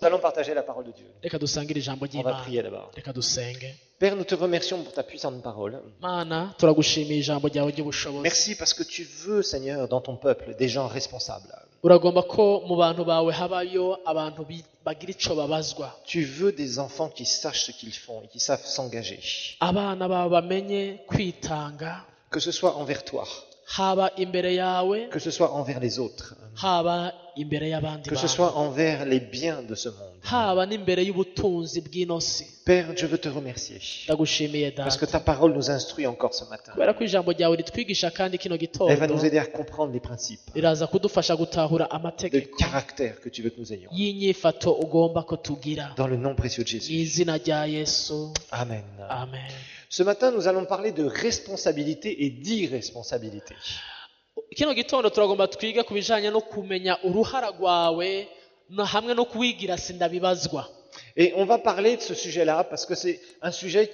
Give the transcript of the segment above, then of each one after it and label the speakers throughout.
Speaker 1: allons partager la parole de Dieu.
Speaker 2: reka dusangire ijambo
Speaker 1: On va
Speaker 2: ry'Imana.
Speaker 1: prier d'abord.
Speaker 2: Reka dusenge.
Speaker 1: Père, nous te remercions pour ta puissante parole.
Speaker 2: Mana turagushimiye ijambo ryawe ry'ubushobozi.
Speaker 1: Merci parce que tu veux, Seigneur, dans ton peuple, des gens responsables.
Speaker 2: Uragomba ko mu bantu bawe habayo abantu bagira ico babazwa.
Speaker 1: Tu veux des enfants qui sachent ce qu'ils font et qui savent s'engager.
Speaker 2: Abana bawe bamenye kwitanga,
Speaker 1: Que ce soit envers toi,
Speaker 2: haba imbere yawe,
Speaker 1: que ce soit envers les autres,
Speaker 2: haba imbere y'abandi
Speaker 1: que ce
Speaker 2: bantu,
Speaker 1: soit envers les biens de ce monde.
Speaker 2: haba n'imbere y'ubutunzi bw'inosi.
Speaker 1: Père, je veux te remercier
Speaker 2: Ndagushimiye
Speaker 1: parce que
Speaker 2: data
Speaker 1: ta parole nous instruit encore ce matin.
Speaker 2: kubera ko ijambo ryawe ritwigisha kandi kino
Speaker 1: Elle va nous
Speaker 2: gitondo
Speaker 1: aider à comprendre les principes
Speaker 2: riraza kudufasha gutahura
Speaker 1: de
Speaker 2: amategeko
Speaker 1: caractère que tu veux que nous ayons.
Speaker 2: y'inyifato ugomba ko tugira.
Speaker 1: Dans le nom précieux de
Speaker 2: Mu
Speaker 1: Jésus.
Speaker 2: izina rya Yesu,
Speaker 1: Amen.
Speaker 2: amen.
Speaker 1: Ce matin, nous allons parler de responsabilité et d'irresponsabilité.
Speaker 2: Kino gitondo turagomba twige ku bijanye no kumenya uruhara rwawe no hamwe no kuwigira sindabibazwa.
Speaker 1: Et on va parler de ce sujet-là parce que c'est un sujet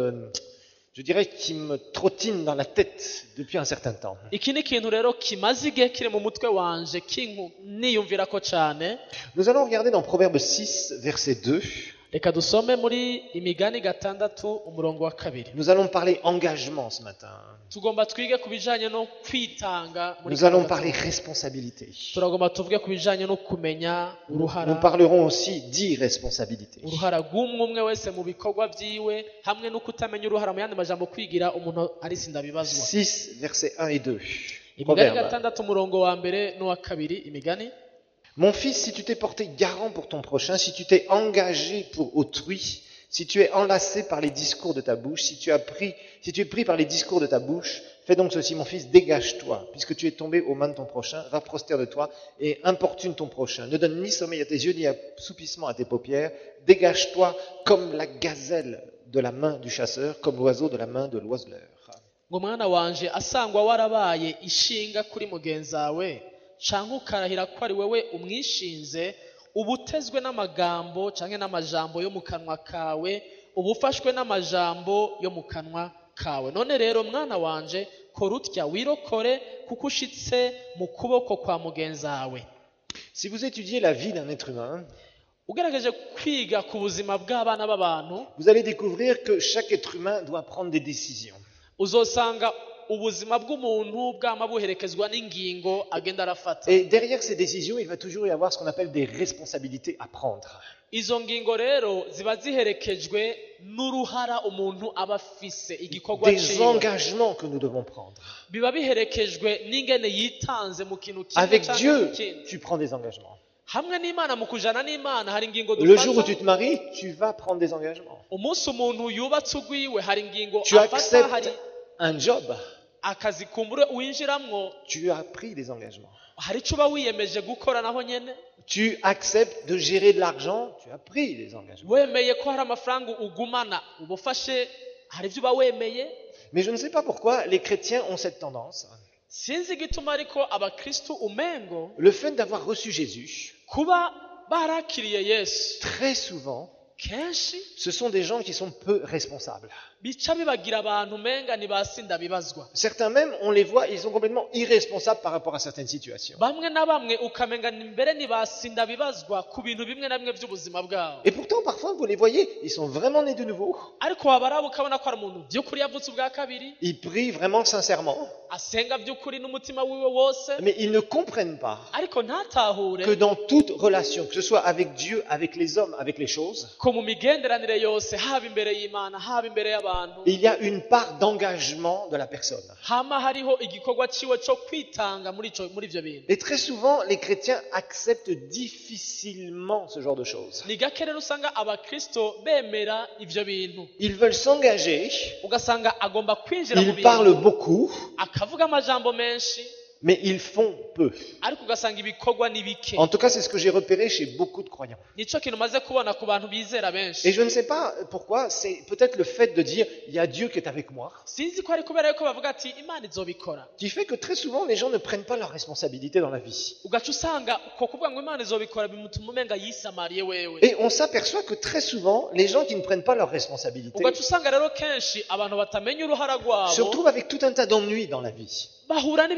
Speaker 1: je dirais, qui me trottine dans la tête depuis un certain temps.
Speaker 2: Iki ni ikintu rero kimaze igihe kiri mu mutwe wanje niyumvirako cane.
Speaker 1: Nous allons regarder dans Proverbe 6, verset 2.
Speaker 2: Reka dusome muri Imigani 6 umurongo wa 2.
Speaker 1: Nous allons parler engagement ce matin.
Speaker 2: Tugomba twige ku bijanye no kwitanga muri
Speaker 1: Nous allons
Speaker 2: kano
Speaker 1: parler
Speaker 2: gatondo.
Speaker 1: responsabilité.
Speaker 2: Turagomba tuvuge ku bijanye no kumenya
Speaker 1: Nous
Speaker 2: uruhara
Speaker 1: parlerons aussi d'irresponsabilité.
Speaker 2: uruhara rw'umwe wese mu bikorwa vyiwe hamwe no kutamenya uruhara mu yandi majambo kwigira umuntu ari sindabibazwa.
Speaker 1: 6, versets 1 et 2.
Speaker 2: Imigani
Speaker 1: Proverbe.
Speaker 2: 6 umurongo wa mbere n'uwa 2. Imigani:
Speaker 1: Mon fils, si tu t'es porté garant pour ton prochain, si tu t'es engagé pour autrui, si tu es enlacé par les discours de ta bouche, si tu es pris par les discours de ta bouche, fais donc ceci, mon fils, dégage-toi, puisque tu es tombé aux mains de ton prochain, va prosterne-toi et importune ton prochain. Ne donne ni sommeil à tes yeux, ni assoupissement à tes paupières. Dégage-toi comme la gazelle de la main du chasseur, comme l'oiseau de la main de l'oiseleur.
Speaker 2: ngo mwana wanje asangwa warabaye ishinga kuri mugenzawe canke ukarahira ko ari wewe umwishinze, ubutezwe n'amagambo canke n'amajambo yo mu kanwa kawe, ubufashwe n'amajambo yo mu kanwa kawe. None rero mwana wanje, kora utya wirokore kuko ushitse mu kuboko kwa mugenzawe.
Speaker 1: Si vous étudiez la vie d'un être humain,
Speaker 2: Ugerageje kwiga ku buzima bw'abana b'abantu,
Speaker 1: vous allez découvrir que chaque être humain doit prendre des décisions.
Speaker 2: uzosanga ubuzima bw'umuntu bwama buherekezwa n'ingingo agenda arafata.
Speaker 1: Et derrière ces décisions, il va toujours y avoir ce qu'on appelle des responsabilités à prendre.
Speaker 2: Izo ngingo rero ziba ziherekejwe n'uruhara umuntu aba afise igikorwa
Speaker 1: Des
Speaker 2: ciwe,
Speaker 1: engagements que nous devons prendre.
Speaker 2: biba biherekejwe n'ingene yitanze mu kintu kimwe
Speaker 1: Avec
Speaker 2: canke
Speaker 1: Dieu,
Speaker 2: mu kindi.
Speaker 1: tu prends des engagements.
Speaker 2: Hamwe n'Imana, mu kujana n'Imana hari ingingo
Speaker 1: Le jour où tu
Speaker 2: dufata.
Speaker 1: te maries, tu vas prendre des engagements.
Speaker 2: Umunsi umuntu yubatse ugwiwe hari ingingo
Speaker 1: Tu
Speaker 2: afata, hari
Speaker 1: acceptes un job,
Speaker 2: akazi kumbure winjiramwo,
Speaker 1: tu as pris des engagements.
Speaker 2: hari ico uba wiyemeje gukora naho nyene.
Speaker 1: Tu acceptes de gérer de l'argent, tu as pris des engagements.
Speaker 2: Wemeye ko hari amafaranga ugumana ubufashe, hari ivyo uba wemeye.
Speaker 1: Mais je ne sais pas pourquoi les chrétiens ont cette tendance.
Speaker 2: Sinzi igituma ariko abakristu umengo
Speaker 1: Le fait d'avoir reçu Jésus,
Speaker 2: kuba barakiriye Yesu
Speaker 1: très souvent,
Speaker 2: kenshi
Speaker 1: ce sont des gens qui sont peu responsables.
Speaker 2: bica bibagira abantu menga ntibasinda bibazwa.
Speaker 1: Certains même, on les voit, ils sont complètement irresponsables par rapport à certaines situations.
Speaker 2: Bamwe na bamwe ukamenga mbere ntibasinda bibazwa ku bintu bimwe na bimwe by'ubuzima bwabo,
Speaker 1: Et pourtant, parfois, vous les voyez, ils sont vraiment nés de nouveau.
Speaker 2: ariko wabaraba ukabona ko ari umuntu by'ukuri yavutse ubwa kabiri,
Speaker 1: Ils prient vraiment sincèrement,
Speaker 2: asenga by'ukuri n'umutima wiwe wose,
Speaker 1: mais ils ne comprennent pas
Speaker 2: ariko ntatahure
Speaker 1: que dans toute relation, que ce soit avec Dieu, avec les hommes, avec les choses,
Speaker 2: ko mu migenderanire yose, haba imbere y'Imana haba imbere y'abantu,
Speaker 1: il y a une part d'engagement de la personne.
Speaker 2: hama hariho igikorwa ciwe co kwitanga muri ivyo bintu.
Speaker 1: Et très souvent, les chrétiens acceptent difficilement ce genre de choses.
Speaker 2: Ni gake rero usanga abakristo bemera ivyo bintu,
Speaker 1: Ils veulent s'engager,
Speaker 2: ugasanga agomba kwinjira mu
Speaker 1: ils parlent
Speaker 2: bintu
Speaker 1: beaucoup,
Speaker 2: akavuga amajambo menshi,
Speaker 1: mais ils font peu.
Speaker 2: ariko ugasanga ibikorwa ni bike.
Speaker 1: En tout cas, c'est ce que j'ai repéré chez beaucoup de croyants.
Speaker 2: Nico kintu maze kubona ku bantu bizera
Speaker 1: Et
Speaker 2: benshi.
Speaker 1: je ne sais pas pourquoi, c'est peut-être le fait de dire il y a Dieu qui est avec moi,
Speaker 2: Sinzi ko ari kubera yuko bavuga ati Imana izobikora,
Speaker 1: qui fait que très souvent les gens ne prennent pas leurs responsabilités dans la vie.
Speaker 2: ugaca usanga uko kuvuga ngo Imana izobikora bimutuma umenga yisamariye wewe.
Speaker 1: Et on s'aperçoit que très souvent, les gens qui ne prennent pas leurs responsabilités
Speaker 2: Ugaca usanga rero kenshi abantu batamenya uruhara
Speaker 1: se
Speaker 2: rwabo
Speaker 1: retrouvent avec tout un tas d'ennuis dans la vie.
Speaker 2: bahura n'ibibazo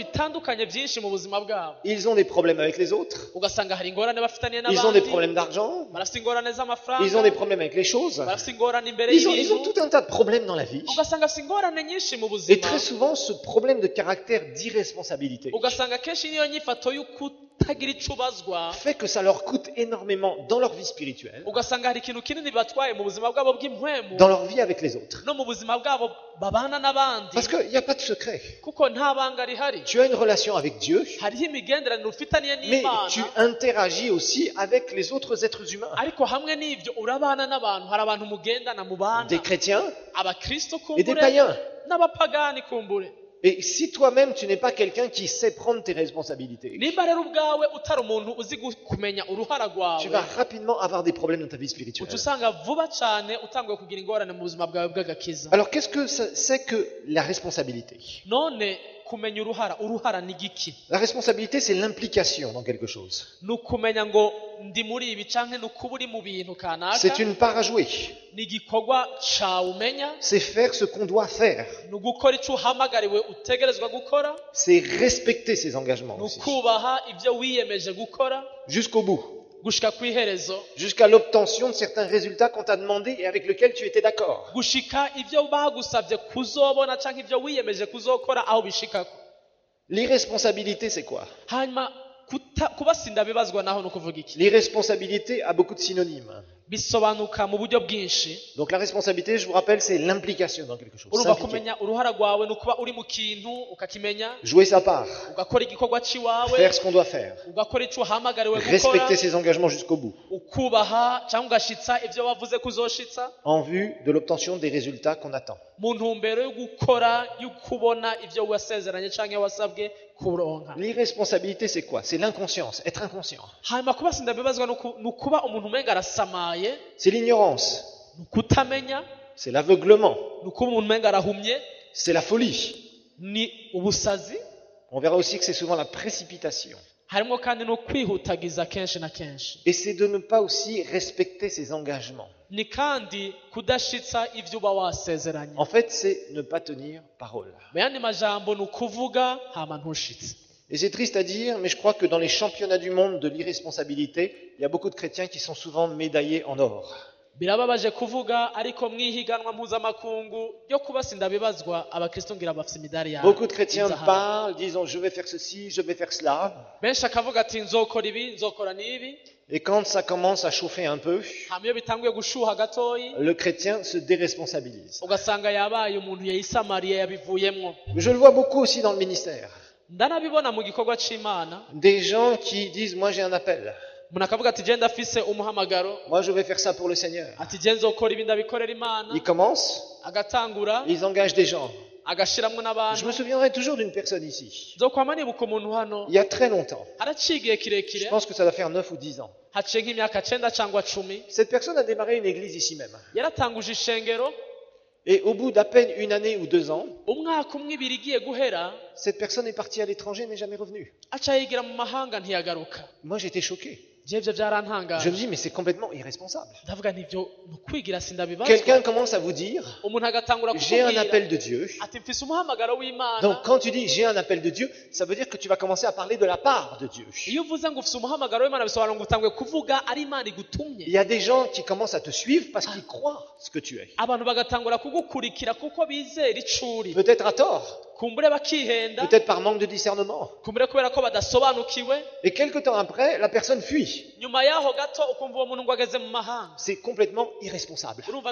Speaker 2: bitandukanye byinshi mu buzima bwabo.
Speaker 1: Ils ont des problèmes avec les autres.
Speaker 2: Ugasanga hari ingorane bafitaniye
Speaker 1: Ils ont des
Speaker 2: n'abandi,
Speaker 1: problèmes d'argent.
Speaker 2: barafite ingorane
Speaker 1: Ils ont
Speaker 2: z'amafaranga,
Speaker 1: des problèmes avec les choses.
Speaker 2: barafite ingorane imbere
Speaker 1: Ils ont
Speaker 2: y'ibintu,
Speaker 1: tout un tas de problèmes dans la vie.
Speaker 2: ugasanga afite ingorane nyinshi mu
Speaker 1: Et
Speaker 2: buzima.
Speaker 1: très souvent, ce problème de caractère d'irresponsabilité
Speaker 2: Ugasanga kenshi niyo nyifato y'ukutagira icyo ubazwa,
Speaker 1: fait que ça leur coûte énormément dans leur vie spirituelle,
Speaker 2: ugasanga hari ikintu kinini batwaye mu buzima bwabo bw'impwemu
Speaker 1: dans leur vie avec les autres.
Speaker 2: no mu buzima bwabo babana n'abandi,
Speaker 1: Parce qu'il n'y a pas de secret.
Speaker 2: kuko nta banga rihari.
Speaker 1: Tu as une relation avec Dieu,
Speaker 2: Hariho imigenderanire ufitaniye
Speaker 1: mais tu
Speaker 2: n'Imana,
Speaker 1: interagis aussi avec les autres êtres humains.
Speaker 2: ariko hamwe n'ibyo urabana n'abantu. Hari abantu mugendana mubana,
Speaker 1: Des chrétiens
Speaker 2: abakristo
Speaker 1: et des
Speaker 2: kumbure
Speaker 1: païens.
Speaker 2: n'abapagani kumbure.
Speaker 1: Et si toi-même, tu n'es pas quelqu'un qui sait prendre tes responsabilités,
Speaker 2: Nimba rero ubwawe utari umuntu uzi kumenya uruhara
Speaker 1: tu vas
Speaker 2: rwawe,
Speaker 1: rapidement avoir des problèmes dans ta vie
Speaker 2: uca
Speaker 1: spirituelle.
Speaker 2: usanga vuba cyane utanguye kugira ingorane mu buzima bwawe bw'agakiza.
Speaker 1: Alors, qu'est-ce que c'est que la responsabilité?
Speaker 2: None kumenya uruhara ni giki?
Speaker 1: La responsabilité, c'est l'implication dans quelque chose.
Speaker 2: Ni ukumenya ngo ndi muri ibi canke ni ukuba uri mu bintu kanaka,
Speaker 1: C'est une part à jouer.
Speaker 2: ni igikorwa cawe umenya,
Speaker 1: C'est faire ce qu'on doit faire.
Speaker 2: ni ugukora icyo uhamagariwe utegerezwa gukora,
Speaker 1: C'est respecter ses engagements
Speaker 2: ni
Speaker 1: aussi.
Speaker 2: ukubaha ibyo wiyemeje gukora
Speaker 1: Jusqu'au bout.
Speaker 2: gushika ku iherezo,
Speaker 1: Jusqu'à l'obtention de certains résultats qu'on t'a demandé et avec lesquels tu étais d'accord.
Speaker 2: gushika ibyo bagusabye kuzobona canke ibyo wiyemeje kuzokora aho bishikako.
Speaker 1: L'irresponsabilité, c'est quoi?
Speaker 2: Hanyuma kubasinda bibazwa naho ni ukuvuga iki?
Speaker 1: L'irresponsabilité a beaucoup de synonymes.
Speaker 2: Bisobanuka mu buryo bwinshi.
Speaker 1: Donc la responsabilité, je vous rappelle, c'est l'implication dans quelque chose.
Speaker 2: Urumva
Speaker 1: S'impliquer.
Speaker 2: kumenya uruhara rwawe ni ukuba uri mu kintu ukakimenya,
Speaker 1: Jouer sa part.
Speaker 2: ugakora igikorwa ciwawe,
Speaker 1: Faire ce qu'on doit faire.
Speaker 2: ugakora icyo uhamagariwe gukora,
Speaker 1: Respecter ses engagements jusqu'au bout.
Speaker 2: ukubaha cyangwa ugashitsa ibyo wavuze kuzoshitsa
Speaker 1: En vue de l'obtention des résultats qu'on attend.
Speaker 2: mu ntumbero yo gukora, yo kubona ibyo wasezeranye cyangwa wasabwe kuronka.
Speaker 1: L'irresponsabilité, c'est quoi? C'est l'inconscience, être inconscient.
Speaker 2: Hanyuma kubasinda bibazwa ni ukuba umuntu umenga arasamaye,
Speaker 1: C'est l'ignorance,
Speaker 2: ni ukutamenya,
Speaker 1: c'est l'aveuglement,
Speaker 2: ni ukuba umuntu umenga arahumye,
Speaker 1: c'est la folie.
Speaker 2: ni ubusazi.
Speaker 1: On verra aussi que c'est souvent la précipitation.
Speaker 2: Harimo kandi no kwihutagiza kenshi na kenshi,
Speaker 1: Et c'est de ne pas aussi respecter ses engagements.
Speaker 2: ni kandi kudashitsa ibyo uba wasezeranye.
Speaker 1: En fait, c'est ne pas tenir parole.
Speaker 2: Mu yandi majambo ni ukuvuga hama ntushitse.
Speaker 1: Et c'est triste à dire, mais je crois que dans les championnats du monde de l'irresponsabilité, il y a beaucoup de chrétiens qui sont souvent médaillés en or.
Speaker 2: Birababaje kuvuga, ariko mwihiganwa mpuzamakungu ryo kubasinda bibazwa abakristo ngira bafite imidari yabo.
Speaker 1: Beaucoup de chrétiens parlent, disent je vais faire ceci, je vais faire cela.
Speaker 2: Benshi akavuga ati nzokora ibi, nzokora n'ibi.
Speaker 1: Et quand ça commence à chauffer un peu,
Speaker 2: Hama iyo bitanguye gushuha gatoyi,
Speaker 1: le chrétien se déresponsabilise.
Speaker 2: ugasanga yabaye umuntu yayisamariye yabivuyemwo.
Speaker 1: Je le vois beaucoup aussi dans le ministère.
Speaker 2: Ndanabibona mu gikorwa c'Imana,
Speaker 1: Des gens qui disent moi j'ai un appel.
Speaker 2: umuntu akavuga ati je ndafise umuhamagaro,
Speaker 1: Moi je vais faire ça pour le Seigneur.
Speaker 2: ati je nzokora ibi ndabikorera Imana,
Speaker 1: Ils commencent,
Speaker 2: agatangura
Speaker 1: ils engagent des gens.
Speaker 2: agashiramwo
Speaker 1: Je
Speaker 2: n'abantu.
Speaker 1: me souviendrai toujours d'une personne ici.
Speaker 2: Nzokwama nibuka umuntu hano,
Speaker 1: Il y a très longtemps.
Speaker 2: haraciye igihe
Speaker 1: Je
Speaker 2: kirekire,
Speaker 1: pense que ça doit faire 9 ou 10 ans.
Speaker 2: haciye nk'imyaka 9 cyangwa 10,
Speaker 1: Cette personne a démarré une église ici même.
Speaker 2: yaratanguje ishengero.
Speaker 1: Et au bout d'à peine une année ou 2 ans,
Speaker 2: Umwaka umwe ibiri igiye guhera,
Speaker 1: cette personne est partie à l'étranger et n'est jamais revenue.
Speaker 2: aca yigira mu mahanga ntiyagaruka.
Speaker 1: Moi j'étais choqué.
Speaker 2: Je ivyo
Speaker 1: Je
Speaker 2: byarantangaje,
Speaker 1: me dis mais c'est complètement irresponsable.
Speaker 2: ndavuga nti ivyo ni ukwigira sindabibazwa.
Speaker 1: Quelqu'un commence à vous dire
Speaker 2: Umuntu agatangura
Speaker 1: j'ai un
Speaker 2: kukubwira
Speaker 1: appel de Dieu.
Speaker 2: ati mfise umuhamagaro w'Imana.
Speaker 1: Donc quand tu dis j'ai un appel de Dieu, ça veut dire que tu vas commencer à parler de la part de Dieu.
Speaker 2: Iyo uvuze ngo ufise umuhamagaro w'Imana bisobanura ngo utanguye kuvuga ari Imana igutumye.
Speaker 1: Il y a des gens qui commencent à te suivre parce qu'ils croient ce que tu es.
Speaker 2: Abantu bagatangura kugukurikira kuko bizera icuri,
Speaker 1: Peut-être à tort,
Speaker 2: kumbure bakihenda,
Speaker 1: peut-être par manque de discernement.
Speaker 2: kumbure kubera ko badasobanukiwe.
Speaker 1: Et quelque temps après, la personne fuit.
Speaker 2: Nyuma yaho gato ukumva uwo muntu ngo ageze mu mahanga.
Speaker 1: C'est complètement irresponsable.
Speaker 2: Urumva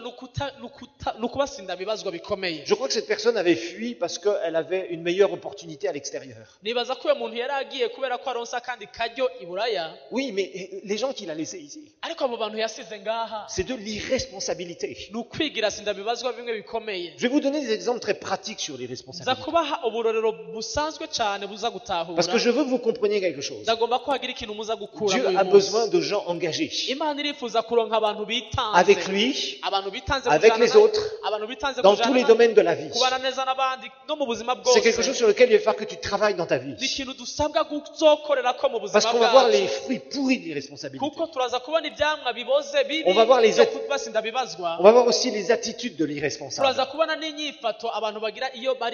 Speaker 2: ni ukubasinda bibazwa bikomeye.
Speaker 1: Je crois que cette personne avait fui parce qu'elle avait une meilleure opportunité à l'extérieur.
Speaker 2: Nibaza ko uwo muntu yari agiye kubera ko aronsa kandi karyo i Buraya,
Speaker 1: Oui, mais les gens qu'il a laissés ici,
Speaker 2: ariko abo bantu yasize ngaha
Speaker 1: c'est de l'irresponsabilité.
Speaker 2: ni ukwigira sinda bibazwa bimwe bikomeye.
Speaker 1: Je vais vous donner des exemples très pratiques sur
Speaker 2: Nza
Speaker 1: l'irresponsabilité.
Speaker 2: kubaha uburorero busanzwe cyane buza gutahura.
Speaker 1: Parce que je veux que vous compreniez quelque chose.
Speaker 2: Ndagomba ko hagira ikintu muza gukura
Speaker 1: Dieu
Speaker 2: muri
Speaker 1: a
Speaker 2: uyu
Speaker 1: besoin
Speaker 2: munsi.
Speaker 1: de gens engagés.
Speaker 2: Imana irifuza kuronka abantu bitanze,
Speaker 1: Avec lui,
Speaker 2: abantu bitanze
Speaker 1: avec
Speaker 2: kujana
Speaker 1: les
Speaker 2: nawe,
Speaker 1: autres,
Speaker 2: abantu bitanze
Speaker 1: dans
Speaker 2: kujana
Speaker 1: tous les
Speaker 2: nawe,
Speaker 1: domaines de la vie.
Speaker 2: kubana neza n'abandi no mu buzima
Speaker 1: C'est quelque
Speaker 2: bwose.
Speaker 1: chose sur lequel il va falloir que tu travailles dans ta vie.
Speaker 2: Ni ikintu dusabwa kuzokorera ko mu
Speaker 1: Parce
Speaker 2: buzima
Speaker 1: qu'on va voir
Speaker 2: bwacu,
Speaker 1: les fruits pourris de l'irresponsabilité.
Speaker 2: kuko turaza kubona ivyamwa biboze bibi
Speaker 1: On va voir les
Speaker 2: byo kubasinda bibazwa.
Speaker 1: On va voir aussi les attitudes de l'irresponsable.
Speaker 2: Turaza kubona n'inyifato abantu bagira iyo bari ari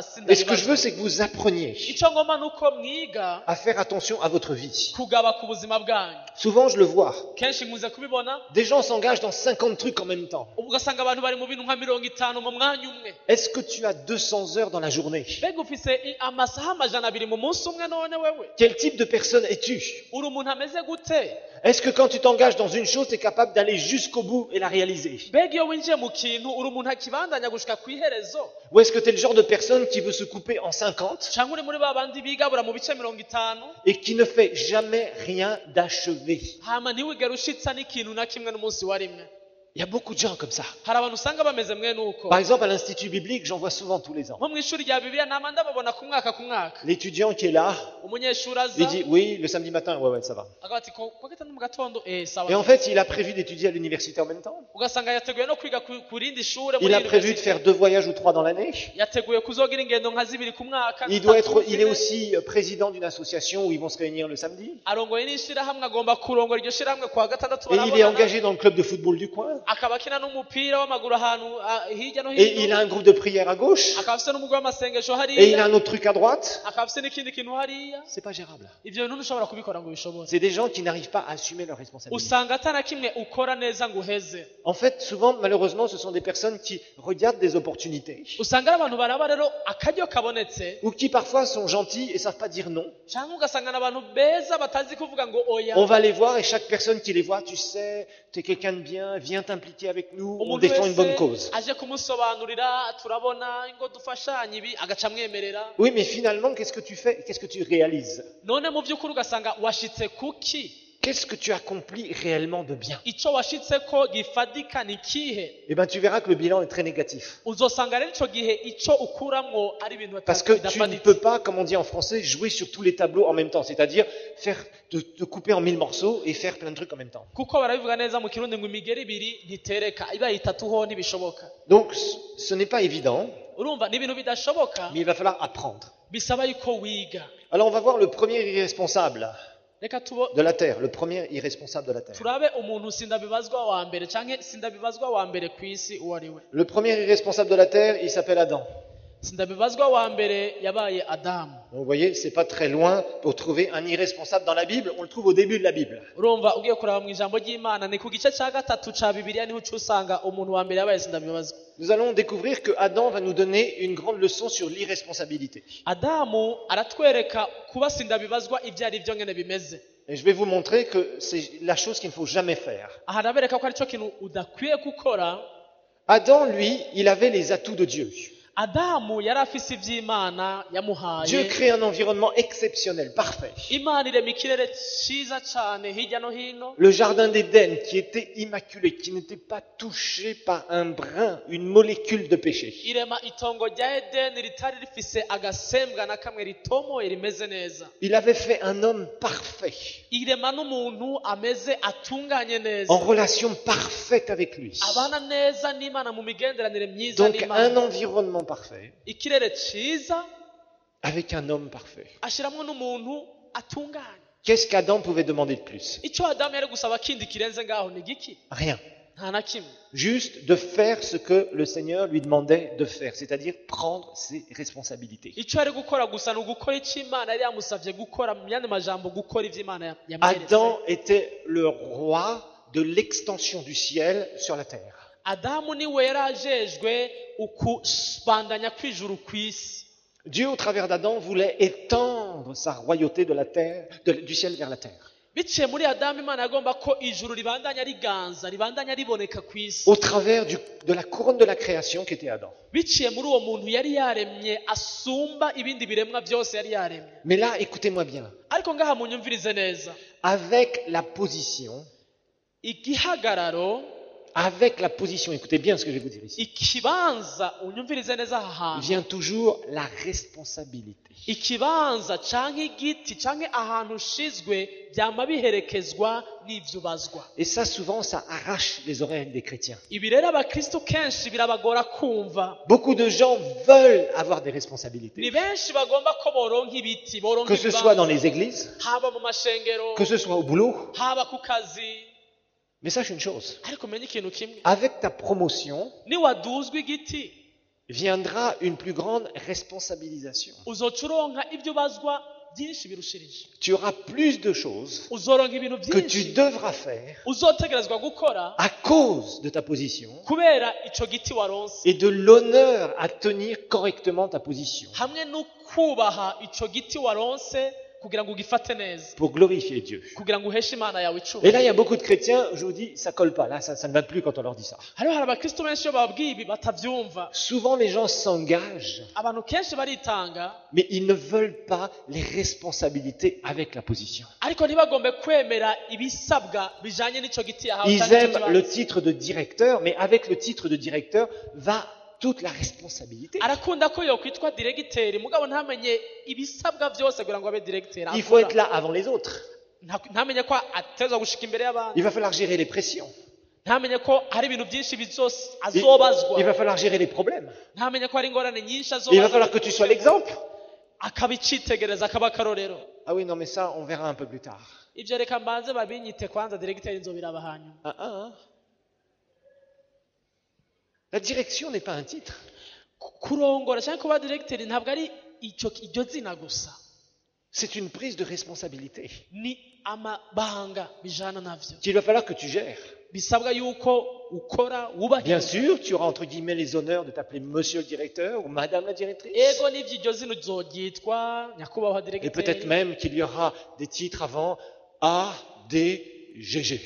Speaker 1: Et ce que je veux,
Speaker 2: sindabibazwa
Speaker 1: c'est que vous appreniez
Speaker 2: icyo ngoma ni uko mwiga
Speaker 1: à faire attention à votre vie.
Speaker 2: kugaba ku buzima bwanyu
Speaker 1: Souvent, je le vois.
Speaker 2: kenshi nkunze kubibona
Speaker 1: Des gens s'engagent dans 50 trucs en même temps.
Speaker 2: ugasanga abantu bari mu bintu nka 50 mu mwanya umwe
Speaker 1: Est-ce que tu as 200 heures dans la journée?
Speaker 2: mbega ufise amasaha 200 mu munsi umwe none wewe
Speaker 1: Quel type de personne es-tu?
Speaker 2: uri umuntu ameze gute
Speaker 1: Est-ce que quand tu t'engages dans une chose, tu es capable d'aller jusqu'au bout et la réaliser?
Speaker 2: mbega iyo winjiye mu kintu uri umuntu akibandanya gushika ku iherezo
Speaker 1: Ou est-ce que tu es le genre de personne qui veut se couper en 50
Speaker 2: cyangwa uri muri ba bandi bigabura mu bice 50
Speaker 1: et qui ne fait jamais rien d'achevé?
Speaker 2: hama ntiwigere ushitsa n'ikintu na kimwe n'umunsi wa rimwe
Speaker 1: Il y a beaucoup de gens comme ça.
Speaker 2: hari abantu usanga bameze mwene uko
Speaker 1: Par exemple, à l'Institut biblique, j'en vois souvent tous les ans.
Speaker 2: nko mu ishuri rya bibiliya nama ndababona ku mwaka
Speaker 1: L'étudiant qui est là,
Speaker 2: umunyeshuri aza
Speaker 1: il dit oui, le samedi matin, ouais, ça va.
Speaker 2: akavuga ati kwa gatanu mu gatondo sawa
Speaker 1: Et en fait, il a prévu d'étudier à l'université en même temps.
Speaker 2: ugasanga yateguye no kwiga ku rindi shure
Speaker 1: Il a prévu de faire 2 voyages ou 3 dans l'année.
Speaker 2: yateguye kuzogira ingendo nka 2 ku mwaka
Speaker 1: Il est aussi président d'une association où ils vont se réunir le samedi.
Speaker 2: arongoye n'ishirahamwe agomba kurongora iryo shirahamwe kwa gatandatu
Speaker 1: Et il est
Speaker 2: barabonana
Speaker 1: engagé dans le club de football du coin.
Speaker 2: akaba akina n'umupira w'amaguru ahantu hirya no
Speaker 1: Et il a
Speaker 2: hino
Speaker 1: un groupe de prière à gauche.
Speaker 2: akaba afise n'umugwi w'amasengesho
Speaker 1: Et il a
Speaker 2: hariya
Speaker 1: un autre truc à droite.
Speaker 2: akaba afise n'ikindi kintu hariya
Speaker 1: C'est pas gérable.
Speaker 2: ivyo bintu ntushobora kubikora ngo bishobore
Speaker 1: C'est des gens qui n'arrivent pas à assumer leurs responsabilités.
Speaker 2: usanga atana kimwe ukora neza ngo uheze
Speaker 1: En fait, souvent, malheureusement, ce sont des personnes qui regardent des opportunités
Speaker 2: usanga ari abantu baraba rero akaryo kabonetse
Speaker 1: ou qui parfois sont gentils et savent pas dire non.
Speaker 2: cyangwa ugasanga n'abantu beza batazi kuvuga ngo oya
Speaker 1: On va les voir et chaque personne qui les voit, tu sais, tu es quelqu'un de bien, viens t'impliquer avec nous, on
Speaker 2: umuntu
Speaker 1: défend une bonne
Speaker 2: wese
Speaker 1: cause.
Speaker 2: aje kumusobanurira turabona ngo dufashanye ibi agaca amwemerera
Speaker 1: Oui, mais finalement, qu'est-ce que tu fais? Qu'est-ce que tu réalises?
Speaker 2: none mu by'ukuri ugasanga washitse kuki
Speaker 1: Qu'est-ce que tu accomplis réellement de bien?
Speaker 2: ico washitseko gifadika ni kihe
Speaker 1: Eh bien, tu verras que le bilan est très négatif.
Speaker 2: uzosanga rero ico gihe ico ukuramwo ari ibintu
Speaker 1: Parce que tu ne
Speaker 2: bidafaditse
Speaker 1: peux pas, comme on dit en français, jouer sur tous les tableaux en même temps. C'est-à-dire te couper en 1000 morceaux et faire plein de trucs en même temps.
Speaker 2: kuko barabivuga neza mu kirundi ngo imigeri ibiri ntitereka ibaye itatu ho ntibishoboka
Speaker 1: Donc, ce n'est pas évident,
Speaker 2: urumva ni ibintu bidashoboka
Speaker 1: mais il va falloir apprendre.
Speaker 2: bisaba yuko wiga
Speaker 1: Alors, on va voir le premier irresponsable
Speaker 2: reka tubo
Speaker 1: de la terre, le premier irresponsable de la terre.
Speaker 2: turabe umuntu sindabibazwa wa mbere canke sindabibazwa wa mbere ku isi uwo ari we
Speaker 1: Le premier irresponsable de la terre, il s'appelle Adam.
Speaker 2: sindabibazwa wa mbere yabaye adamu
Speaker 1: Donc, vous voyez, c'est pas très loin pour trouver un irresponsable dans la Bible. On le trouve au début de la Bible.
Speaker 2: urumva ugiye kuraba mu ijambo ry'imana ni ku gice cya gatatu ca bibiliya niho uca usanga umuntu wa mbere yabaye sindabibazwa
Speaker 1: Nous allons découvrir que Adam va nous donner une grande leçon sur l'irresponsabilité.
Speaker 2: adamu aratwereka kuba sindabibazwa ibyo ari byo ngene bimeze
Speaker 1: Et je vais vous montrer que c'est la chose qu'il ne faut jamais faire.
Speaker 2: aha arabereka ko aricyo kintu udakwiye gukora
Speaker 1: Adam, lui, il avait les atouts de Dieu.
Speaker 2: adamu yari afise iby'imana
Speaker 1: Dieu
Speaker 2: yamuhaye
Speaker 1: crée un environnement exceptionnel, parfait.
Speaker 2: imana irema ikirere cyiza cyane hirya no hino
Speaker 1: Le jardin d'Éden qui était immaculé, qui n'était pas touché par un brin, une molécule de péché.
Speaker 2: irema itongo rya edeni ritari rifise agasembwa na kamwe ritomoye rimeze neza
Speaker 1: Il avait fait un homme parfait,
Speaker 2: irema n'umuntu ameze atunganye neza
Speaker 1: en relation parfaite avec lui.
Speaker 2: abana neza n'imana mu migenderanire myiza
Speaker 1: Donc un
Speaker 2: n'imana
Speaker 1: environnement parfait,
Speaker 2: ikirere cyiza
Speaker 1: avec un homme parfait.
Speaker 2: ashyiramo n'umuntu atunganye
Speaker 1: Qu'est-ce qu'Adam pouvait demander de plus?
Speaker 2: icyo adamu yari gusaba kindi kirenze ngaho ni giki
Speaker 1: Rien.
Speaker 2: nta na kimwe
Speaker 1: Juste de faire ce que le Seigneur lui demandait de faire, c'est-à-dire prendre ses responsabilités.
Speaker 2: icyo yari gukora gusa ni ugukora icyo imana yari yamusabye gukora mu yandi majambo gukora ibyo imana yamweretse
Speaker 1: Adam était le roi de l'extension du ciel sur la terre.
Speaker 2: adamu niwe yari ajejwe ukubandanya kw'ijuru ku isi
Speaker 1: Dieu, au travers d'Adam, voulait étendre sa royauté de la terre, du ciel vers la terre.
Speaker 2: biciye muri adamu imana yagomba ko ijuru ribandanya riganza ribandanya riboneka ku isi
Speaker 1: Au travers de la couronne de la création qui était Adam.
Speaker 2: biciye muri uwo muntu yari yaremye asumba ibindi biremwa byose yari yaremye
Speaker 1: Mais là, écoutez-moi bien.
Speaker 2: ariko ngaha munyumvirize neza
Speaker 1: Avec la position,
Speaker 2: igihagararo
Speaker 1: écoutez bien ce que je vais vous dire ici,
Speaker 2: ikibanza unyumvirize neza aha hantu
Speaker 1: vient toujours la responsabilité.
Speaker 2: ikibanza canke igiti canke ahantu ushizwe byama biherekezwa n'ivyo ubazwa
Speaker 1: Et ça, souvent, ça arrache les oreilles des chrétiens.
Speaker 2: ibi rero abakristo kenshi birabagora kumva
Speaker 1: Beaucoup de gens veulent avoir des
Speaker 2: ni
Speaker 1: responsabilités.
Speaker 2: benshi bagomba ko boronka ibiti boronka
Speaker 1: Que ce soit dans
Speaker 2: ibibanza
Speaker 1: les églises,
Speaker 2: haba mu mashengero
Speaker 1: que ce soit au boulot.
Speaker 2: haba ku kazi
Speaker 1: Mais sache une chose.
Speaker 2: ariko menye ikintu kimwe
Speaker 1: Avec ta promotion,
Speaker 2: niwaduzwa igiti
Speaker 1: viendra une plus grande responsabilisation.
Speaker 2: uzoca uronka ibyo ubazwa byinshi birushirije
Speaker 1: Tu auras plus de choses
Speaker 2: uzoronka ibintu
Speaker 1: que tu
Speaker 2: byinshi
Speaker 1: devras faire
Speaker 2: uzotegerezwa gukora
Speaker 1: à cause de ta position
Speaker 2: kubera ico giti waronse
Speaker 1: et de l'honneur à tenir correctement ta position
Speaker 2: hamwe no kubaha ico giti waronse kugira ngo ugifate neza
Speaker 1: pour glorifier Dieu.
Speaker 2: kugira ngo uheshe imana yawe
Speaker 1: Et là, il y
Speaker 2: icubahiro
Speaker 1: a beaucoup de chrétiens, je vous dis, ça colle pas. Là, ça ne va plus quand on leur dit ça.
Speaker 2: hariho hari abakristo benshi iyo bababwiye ibi batavyumva
Speaker 1: Souvent, les gens s'engagent,
Speaker 2: abantu kenshi baritanga
Speaker 1: mais ils ne veulent pas les responsabilités avec la position.
Speaker 2: ariko ntibagombe kwemera ibisabwa bijanye n'ico giti yahawe
Speaker 1: Ils
Speaker 2: canke ico
Speaker 1: aiment
Speaker 2: kibanza.
Speaker 1: le titre de directeur, mais avec le titre de directeur va toute la responsabilité.
Speaker 2: arakunda ko yokwitwa diregiteri mugabo ntamenye ibisabwa byose kugira ngo abe diregiteri
Speaker 1: Il faut être là avant les autres.
Speaker 2: ntamenye ko atezwa gushika imbere y'abandi
Speaker 1: Il va falloir gérer les pressions.
Speaker 2: ntamenye ko hari ibintu byinshi bizose
Speaker 1: Il,
Speaker 2: azobazwa
Speaker 1: il va falloir gérer les problèmes.
Speaker 2: ntamenye ko hari ingorane nyinshi
Speaker 1: Il va
Speaker 2: azobazwa
Speaker 1: falloir que tu sois l'exemple.
Speaker 2: akaba icitegereza akaba akarorero
Speaker 1: Ah oui, non, mais ça, on verra un peu plus tard.
Speaker 2: ibyo reka mbanze babinyite kwanza diregiteri nzobiraba hanyuma
Speaker 1: La direction n'est pas un titre.
Speaker 2: kurongora cyangwa kuba diregiteri ntabwo ari iryo zina gusa
Speaker 1: C'est une prise de responsabilité
Speaker 2: ni amabanga bijana navyo
Speaker 1: qu'il va falloir que tu gères.
Speaker 2: bisabwa yuko ukora
Speaker 1: Bien
Speaker 2: wubahiriza
Speaker 1: sûr, tu auras entre guillemets les honneurs de t'appeler monsieur le directeur ou madame la directrice.
Speaker 2: ego n'ivyo iryo zina uzoryitwa nyakubahwa
Speaker 1: Et peut-être
Speaker 2: diregiteri
Speaker 1: même qu'il y aura des titres avant A, D, GG.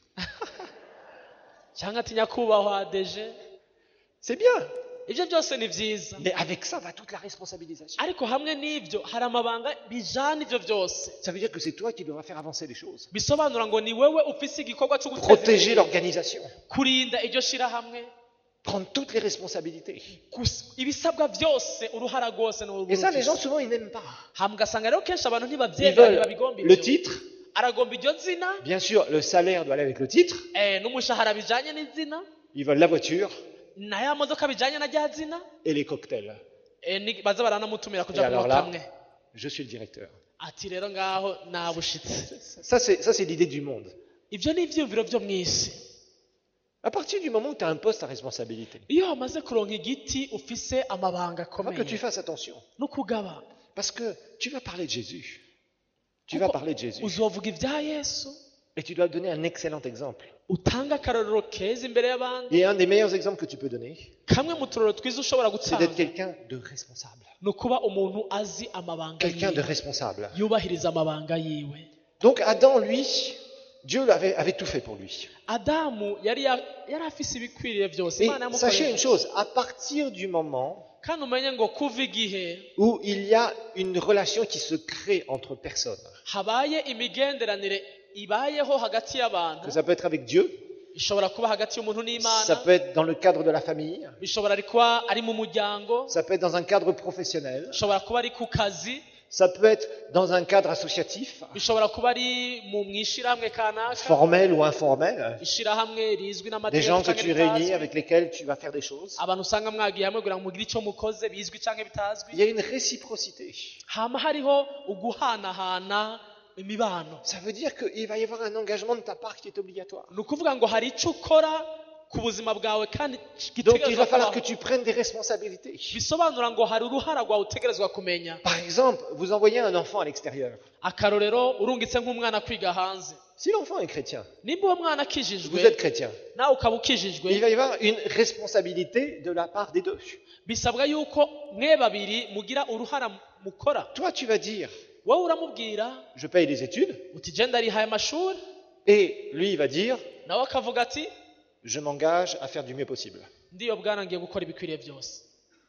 Speaker 2: cyangwa ati nyakubahwa deje
Speaker 1: C'est bien.
Speaker 2: ibyo byose ni vyiza
Speaker 1: Mais avec ça va toute la responsabilisation.
Speaker 2: ariko hamwe n'ivyo hari amabanga bijana ivyo byose
Speaker 1: Ça veut dire que c'est toi qui devras faire avancer les choses.
Speaker 2: bisobanura ngo ni wewe ufise igikorwa cyo guteza
Speaker 1: Protéger
Speaker 2: imbere,
Speaker 1: l'organisation.
Speaker 2: kurinda iryo shirahamwe
Speaker 1: Prendre toutes les responsabilités.
Speaker 2: ibisabwa byose uruhara rwose
Speaker 1: Et ça, les gens souvent, ils n'aiment pas.
Speaker 2: hama ugasanga rero kenshi abantu
Speaker 1: Ils
Speaker 2: ntibavyemera
Speaker 1: veulent
Speaker 2: ntibabigomba
Speaker 1: le
Speaker 2: ivyo
Speaker 1: titre.
Speaker 2: aragomba iryo zina
Speaker 1: Bien sûr, le salaire doit aller avec le titre.
Speaker 2: n'umushahara bijanye n'izina
Speaker 1: Ils veulent la voiture
Speaker 2: na ya modoka bijanye na rya zina
Speaker 1: et les cocktails.
Speaker 2: baza baranamutumira
Speaker 1: Et
Speaker 2: kuja
Speaker 1: alors
Speaker 2: kunywa
Speaker 1: là,
Speaker 2: kamwe
Speaker 1: je suis le directeur.
Speaker 2: ati rero ngaho nabushitse
Speaker 1: Ça, c'est l'idée du monde.
Speaker 2: ivyo ni ivyiyumviro vyo mw'isi
Speaker 1: À partir du moment où tu as un poste à responsabilité,
Speaker 2: iyo wamaze kuronka igiti ufise amabanga
Speaker 1: il faut que tu
Speaker 2: akomeye
Speaker 1: fasses attention.
Speaker 2: no kugaba
Speaker 1: Parce que tu vas parler de Jésus. Tu vas parler de Jésus.
Speaker 2: uzovuga ibya yesu
Speaker 1: Et tu dois donner un excellent exemple.
Speaker 2: utanga akarorero keza imbere y'abandi
Speaker 1: Et un des meilleurs exemples que tu peux donner,
Speaker 2: kamwe mu turorero twiza ushobora
Speaker 1: c'est
Speaker 2: gutanga
Speaker 1: d'être quelqu'un de responsable.
Speaker 2: ni ukuba umuntu azi amabanga
Speaker 1: Quelqu'un de
Speaker 2: yiwe
Speaker 1: responsable.
Speaker 2: yubahiriza amabanga yiwe
Speaker 1: Donc Adam, lui, Dieu avait tout fait pour lui.
Speaker 2: adamu yari afise ibikwiriye byose
Speaker 1: Et
Speaker 2: imana
Speaker 1: sachez une
Speaker 2: yamukoresha
Speaker 1: chose, à partir du moment
Speaker 2: kandi umenye ngo kuva igihe
Speaker 1: où il y a une relation qui se crée entre personnes,
Speaker 2: habaye imigenderanire ibayeho hagati y'abantu
Speaker 1: que ça peut être avec Dieu,
Speaker 2: ishobora kuba hagati y'umuntu
Speaker 1: ça
Speaker 2: n'imana
Speaker 1: peut être dans le cadre de la famille,
Speaker 2: bishobora kuba ari mu muryango
Speaker 1: ça peut être dans un cadre professionnel,
Speaker 2: bishobora kuba ari ku kazi
Speaker 1: ça peut être dans un cadre associatif,
Speaker 2: bishobora kuba ari mu mwishirahamwe kanaka
Speaker 1: formel ou informel,
Speaker 2: ishirahamwe rizwi
Speaker 1: des
Speaker 2: n'amategeko
Speaker 1: gens que
Speaker 2: canke
Speaker 1: tu
Speaker 2: bitazwi
Speaker 1: réunis avec lesquels tu vas faire des choses.
Speaker 2: abantu usanga mwagiye hamwe kugira ngo mugire icyo mukoze bizwi canke bitazwi
Speaker 1: Il y a une réciprocité.
Speaker 2: hama hariho uguhanahana imibano
Speaker 1: Ça veut dire qu'il va y avoir un engagement de ta part qui est obligatoire.
Speaker 2: ni ukuvuga ngo hari icyo ukora ku buzima bwawe kandi
Speaker 1: Donc il va
Speaker 2: gitegerezwa
Speaker 1: falloir que
Speaker 2: kubaho
Speaker 1: tu prennes des responsabilités.
Speaker 2: bisobanura ngo hari uruhara rwawe utegerezwa kumenya
Speaker 1: Par exemple, vous envoyez un enfant à l'extérieur.
Speaker 2: akarorero urungitse nk'umwana kwiga hanze
Speaker 1: Si l'enfant est chrétien,
Speaker 2: nimba uwo mwana
Speaker 1: vous
Speaker 2: akijijwe
Speaker 1: êtes chrétien,
Speaker 2: nawe ukaba
Speaker 1: il
Speaker 2: ukijijwe
Speaker 1: va y avoir une responsabilité de la part des deux.
Speaker 2: bisabwa yuko mwe babiri mugira uruhara mukora
Speaker 1: Toi, tu vas dire,
Speaker 2: wowe uramubwira
Speaker 1: je paye les études,
Speaker 2: uti je ndarihaye amashuri
Speaker 1: et lui, il va dire,
Speaker 2: nawe akavuga ati
Speaker 1: je m'engage à faire du mieux possible.
Speaker 2: ndiyo bwana ngiye gukora ibikwiriye byose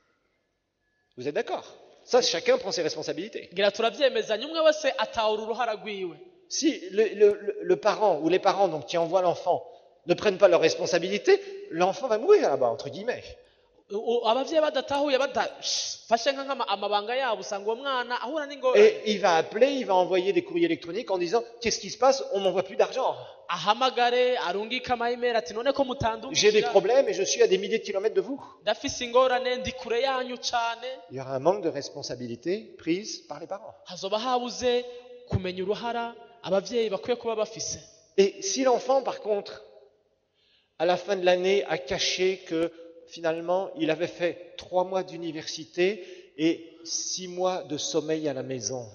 Speaker 1: Vous êtes d'accord? Ça, chacun prend ses responsabilités.
Speaker 2: ngira turabyemezanya umwe wese atahura uruhara rwiwe
Speaker 1: Si le parent ou les parents donc, qui envoient l'enfant ne prennent pas leurs responsabilités, l'enfant va mourir là-bas, entre guillemets.
Speaker 2: abavyeyi badatahuye badafashe amabanga yabo usanga uwo mwana ahura
Speaker 1: Et
Speaker 2: n'ingorane
Speaker 1: il va appeler, il va envoyer des courriers électroniques en disant, qu'est-ce qui se passe? On m'envoie plus d'argent.
Speaker 2: ahamagare arungike amayimeri ati none ko
Speaker 1: J'ai des
Speaker 2: mutandukira
Speaker 1: problèmes et je suis à des milliers de kilomètres de vous.
Speaker 2: ndafise ingorane ndi kure yanyu cane
Speaker 1: Il y aura un manque de responsabilité prise par les parents.
Speaker 2: hazoba habuze kumenya uruhara abavyeyi bakwiye kuba bafise
Speaker 1: Et si l'enfant, par contre, à la fin de l'année, a caché que finalement, il avait fait 3 mois d'université et 6 mois de sommeil à la maison.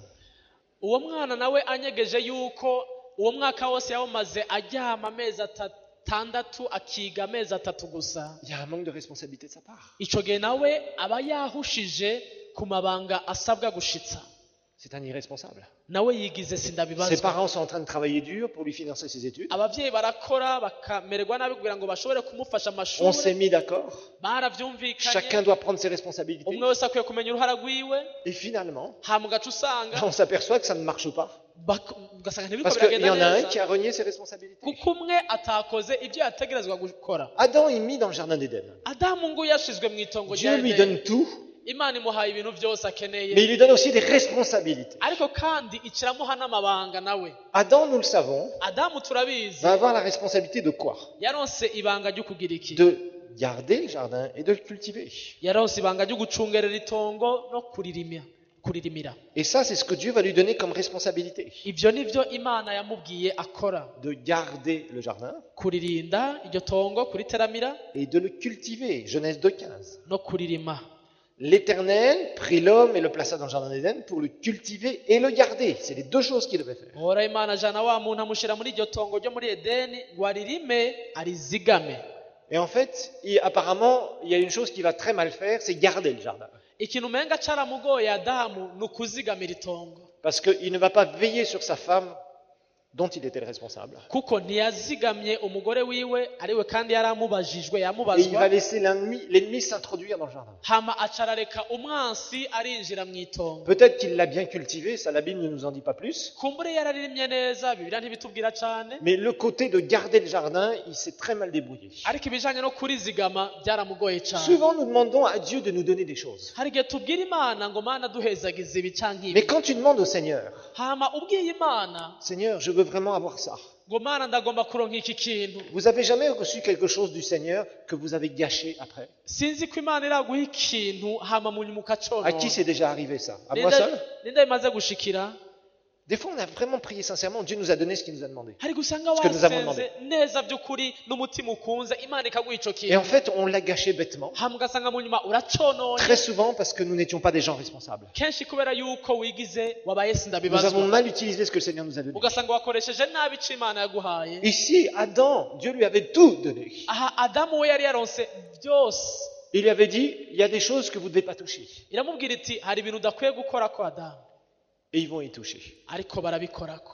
Speaker 2: uwo mwana nawe anyegeje yuko uwo mwaka wose yawumaze aryama amezi atandatu akiga amezi 3 gusa.
Speaker 1: Il y a un manque de responsabilité de sa part.
Speaker 2: Ico gihe nawe aba yahushije ku mabanga asabwa gushitsa.
Speaker 1: C'est un irresponsable.
Speaker 2: Nawe yigize
Speaker 1: Ses
Speaker 2: sindabibazwa.
Speaker 1: parents sont en train de travailler dur pour lui financer ses études.
Speaker 2: Abavyeyi barakora bakamererwa nabi kugira ngo bashobore kumufasha
Speaker 1: On
Speaker 2: amashuri.
Speaker 1: s'est mis d'accord.
Speaker 2: Baravyumvikanye.
Speaker 1: Chacun doit prendre ses responsabilités.
Speaker 2: Umwe wese akwiye kumenya uruhara rwiwe.
Speaker 1: Et finalement,
Speaker 2: Hama ugaca usanga
Speaker 1: on s'aperçoit que ça ne marche pas.
Speaker 2: ugasanga ntibiriko
Speaker 1: Parce qu'il y
Speaker 2: biragenda
Speaker 1: en a un
Speaker 2: neza.
Speaker 1: qui a renié ses responsabilités.
Speaker 2: Kuko umwe atakoze ibyo yategerezwa gukora.
Speaker 1: Adam est mis dans le jardin d'Éden.
Speaker 2: Adamu ngo yashizwe mu itongo
Speaker 1: Dieu lui
Speaker 2: Edeni.
Speaker 1: donne tout,
Speaker 2: Imana imuhaye ibintu byose akeneye.
Speaker 1: mais il lui donne aussi des responsabilités.
Speaker 2: Ariko kandi ikiramuha n'amabanga nawe.
Speaker 1: Adam, nous le savons,
Speaker 2: Adamu turabizi
Speaker 1: va avoir la responsabilité de quoi?
Speaker 2: yaronse ibanga ryo kugira iki?
Speaker 1: De garder le jardin et de le cultiver.
Speaker 2: Yaronse ibanga ryo gucungerera itongo no kuririmira.
Speaker 1: Et ça, c'est ce que Dieu va lui donner comme responsabilité.
Speaker 2: Ibyo nivyo Imana yamubwiye akora.
Speaker 1: De garder le jardin
Speaker 2: Kuririnda iryo tongo, kuriteramira
Speaker 1: et de le cultiver. Genèse 2,15.
Speaker 2: no kuririma.
Speaker 1: L'Éternel prit l'homme et le plaça dans le jardin d'Éden pour le cultiver et le garder. C'est les deux choses qu'il devait faire.
Speaker 2: Hora Imana jana wa muntu amushira muri iryo tongo ryo muri Edeni ngo aririme arizigame.
Speaker 1: Et en fait, apparemment, il y a une chose qui va très mal faire, c'est garder le jardin.
Speaker 2: Ikintu umenga caramugoye Adamu ni ukuzigamira itongo.
Speaker 1: Parce qu'il ne va pas veiller sur sa femme dont il était le responsable.
Speaker 2: Kuko ntiyazigamye umugore wiwe ariwe kandi yaramubajijwe
Speaker 1: Et il va
Speaker 2: yamubazwa.
Speaker 1: laisser l'ennemi s'introduire dans le jardin.
Speaker 2: Hama acarareka umwansi arinjira mu itongo.
Speaker 1: Peut-être qu'il l'a bien cultivé, ça la Bible ne nous en dit pas plus.
Speaker 2: Kumbure yararirimye neza Bibiliya ntibitubwira cane.
Speaker 1: Mais le côté de garder le jardin, il s'est très mal débrouillé.
Speaker 2: Ariko ibijanye no kurizigama byaramugoye cane.
Speaker 1: Souvent, nous demandons à Dieu de nous donner des choses.
Speaker 2: Hari igihe tubwira Imana ngo Mana duhezagize ibi canke
Speaker 1: Mais
Speaker 2: ibi.
Speaker 1: quand tu demandes au Seigneur,
Speaker 2: Hama ubwiye Imana
Speaker 1: Seigneur, je veux vraiment avoir ça.
Speaker 2: ngo Mana ndagomba kuronka iki kintu.
Speaker 1: Vous avez jamais reçu quelque chose du Seigneur que vous avez gâché après?
Speaker 2: Sinzi ko Imana iraguha ikintu hama mu nyuma
Speaker 1: À
Speaker 2: ukaconona.
Speaker 1: qui c'est déjà arrivé ça? À moi seul?
Speaker 2: Ninde bimaze gushikira?
Speaker 1: Des fois, on a vraiment prié sincèrement. Dieu nous a donné ce qu'il nous a demandé.
Speaker 2: Hari gusanga
Speaker 1: Ce que nous avons
Speaker 2: wasenze neza by'ukuri n'umutima ukunze Imana ikaguha ico
Speaker 1: Et en
Speaker 2: kintu.
Speaker 1: fait, on l'a gâché bêtement.
Speaker 2: Hama ugasanga mu nyuma uracononye.
Speaker 1: Très souvent parce que nous n'étions pas des gens responsables.
Speaker 2: Kenshi kubera yuko wigize wabaye
Speaker 1: Nous avons
Speaker 2: sindabibazwa.
Speaker 1: mal utilisé ce que le Seigneur nous a donné.
Speaker 2: Ugasanga wakoresheje nabi ico Imana yaguhaye.
Speaker 1: Ici, Adam, Dieu lui avait tout donné.
Speaker 2: Aha Adamu we yari yaronse byose.
Speaker 1: Il lui avait dit, il y a des choses que vous ne devez pas toucher.
Speaker 2: Iramubwira iti hari ibintu udakwiye gukora ko Adamu.
Speaker 1: Et ils vont y toucher.
Speaker 2: Ariko barabikorako.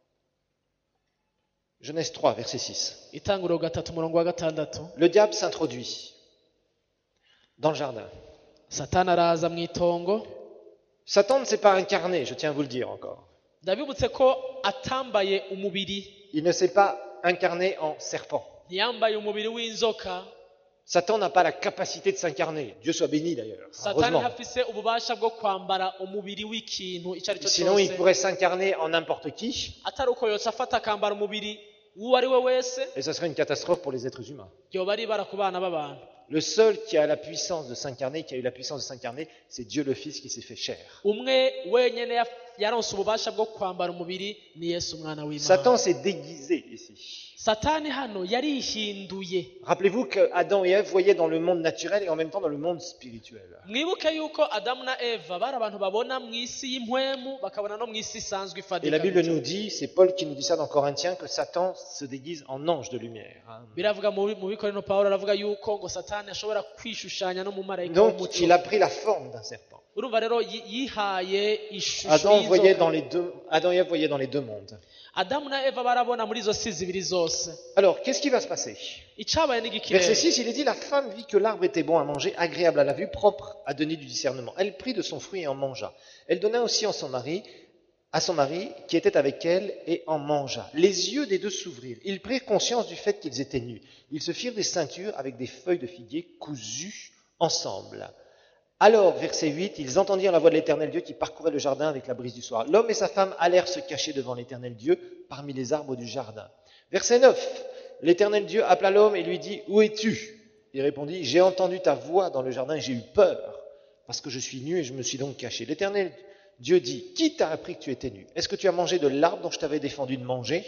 Speaker 1: Genèse 3, verset 6.
Speaker 2: Itanguriro 3:6.
Speaker 1: Le diable s'introduit dans le jardin.
Speaker 2: Satani araza mu itongo.
Speaker 1: Satan ne s'est pas incarné, je tiens à vous le dire encore.
Speaker 2: Ndabibutse ko atambaye umubiri.
Speaker 1: Il ne s'est pas incarné en serpent.
Speaker 2: Ntiyambaye umubiri w'inzoka.
Speaker 1: Satan n'a pas la capacité de s'incarner. Dieu soit béni d'ailleurs.
Speaker 2: Satani
Speaker 1: Heureusement.
Speaker 2: ntafise ububasha bwo kwambara umubiri w'ikintu icyo ari cyo
Speaker 1: Sinon, il
Speaker 2: cyose.
Speaker 1: pourrait s'incarner en n'importe qui.
Speaker 2: Atari uko yose afata akambara umubiri uwo ari we wese,
Speaker 1: Et ce serait une catastrophe pour les êtres humains.
Speaker 2: yoba ari ibara ku bana b'abantu.
Speaker 1: Le seul qui a la puissance de s'incarner, qui a eu la puissance de s'incarner, c'est Dieu le Fils qui s'est fait chair.
Speaker 2: Umwe wenyine yaronse ububasha bwo kwambara umubiri ni Yesu umwana w'Imana.
Speaker 1: Satan s'est déguisé ici.
Speaker 2: Satani hano yarihinduye.
Speaker 1: Rappelez-vous que Adam et Ève voyaient dans le monde naturel et en même temps dans le monde spirituel.
Speaker 2: Mwibuke yuko Adamu na Eva bari abantu babona mu isi y'impwemu bakabona no mu isi isanzwe
Speaker 1: Et la Bible
Speaker 2: ifadika.
Speaker 1: nous dit, c'est Paul qui nous dit ça dans Corinthiens, que Satan se déguise en ange de lumière. Hein.
Speaker 2: Biravuga mu bikorino Pawulo aravuga yuko ngo Satani ashobora kwishushanya no mu marayika
Speaker 1: Donc,
Speaker 2: w'umuco.
Speaker 1: il a pris la forme d'un serpent.
Speaker 2: Urumva rero yihaye ishusho
Speaker 1: Adam et Ève
Speaker 2: y'inzoka.
Speaker 1: voyaient dans les deux mondes.
Speaker 2: Adamu na Eva barabona muri izo si zibiri zose.
Speaker 1: Alors, qu'est-ce qui va se passer?
Speaker 2: Icabaye n'igiki
Speaker 1: Verset
Speaker 2: rero?
Speaker 1: 6, il est dit, la femme vit que l'arbre était bon à manger, agréable à la vue, propre à donner du discernement. Elle prit de son fruit et en mangea. Elle donna aussi à son mari qui était avec elle et en mangea. Les yeux des deux s'ouvrirent. Ils prirent conscience du fait qu'ils étaient nus. Ils se firent des ceintures avec des feuilles de figuier cousues ensemble. Alors, verset 8, ils entendirent la voix de l'Éternel Dieu qui parcourait le jardin avec la brise du soir. L'homme et sa femme allèrent se cacher devant l'Éternel Dieu parmi les arbres du jardin. Verset 9, l'Éternel Dieu appela l'homme et lui dit, où es-tu? Il répondit, j'ai entendu ta voix dans le jardin et j'ai eu peur, parce que je suis nu et je me suis donc caché. L'Éternel Dieu dit, qui t'a appris que tu étais nu? Est-ce que tu as mangé de l'arbre dont je t'avais défendu de manger?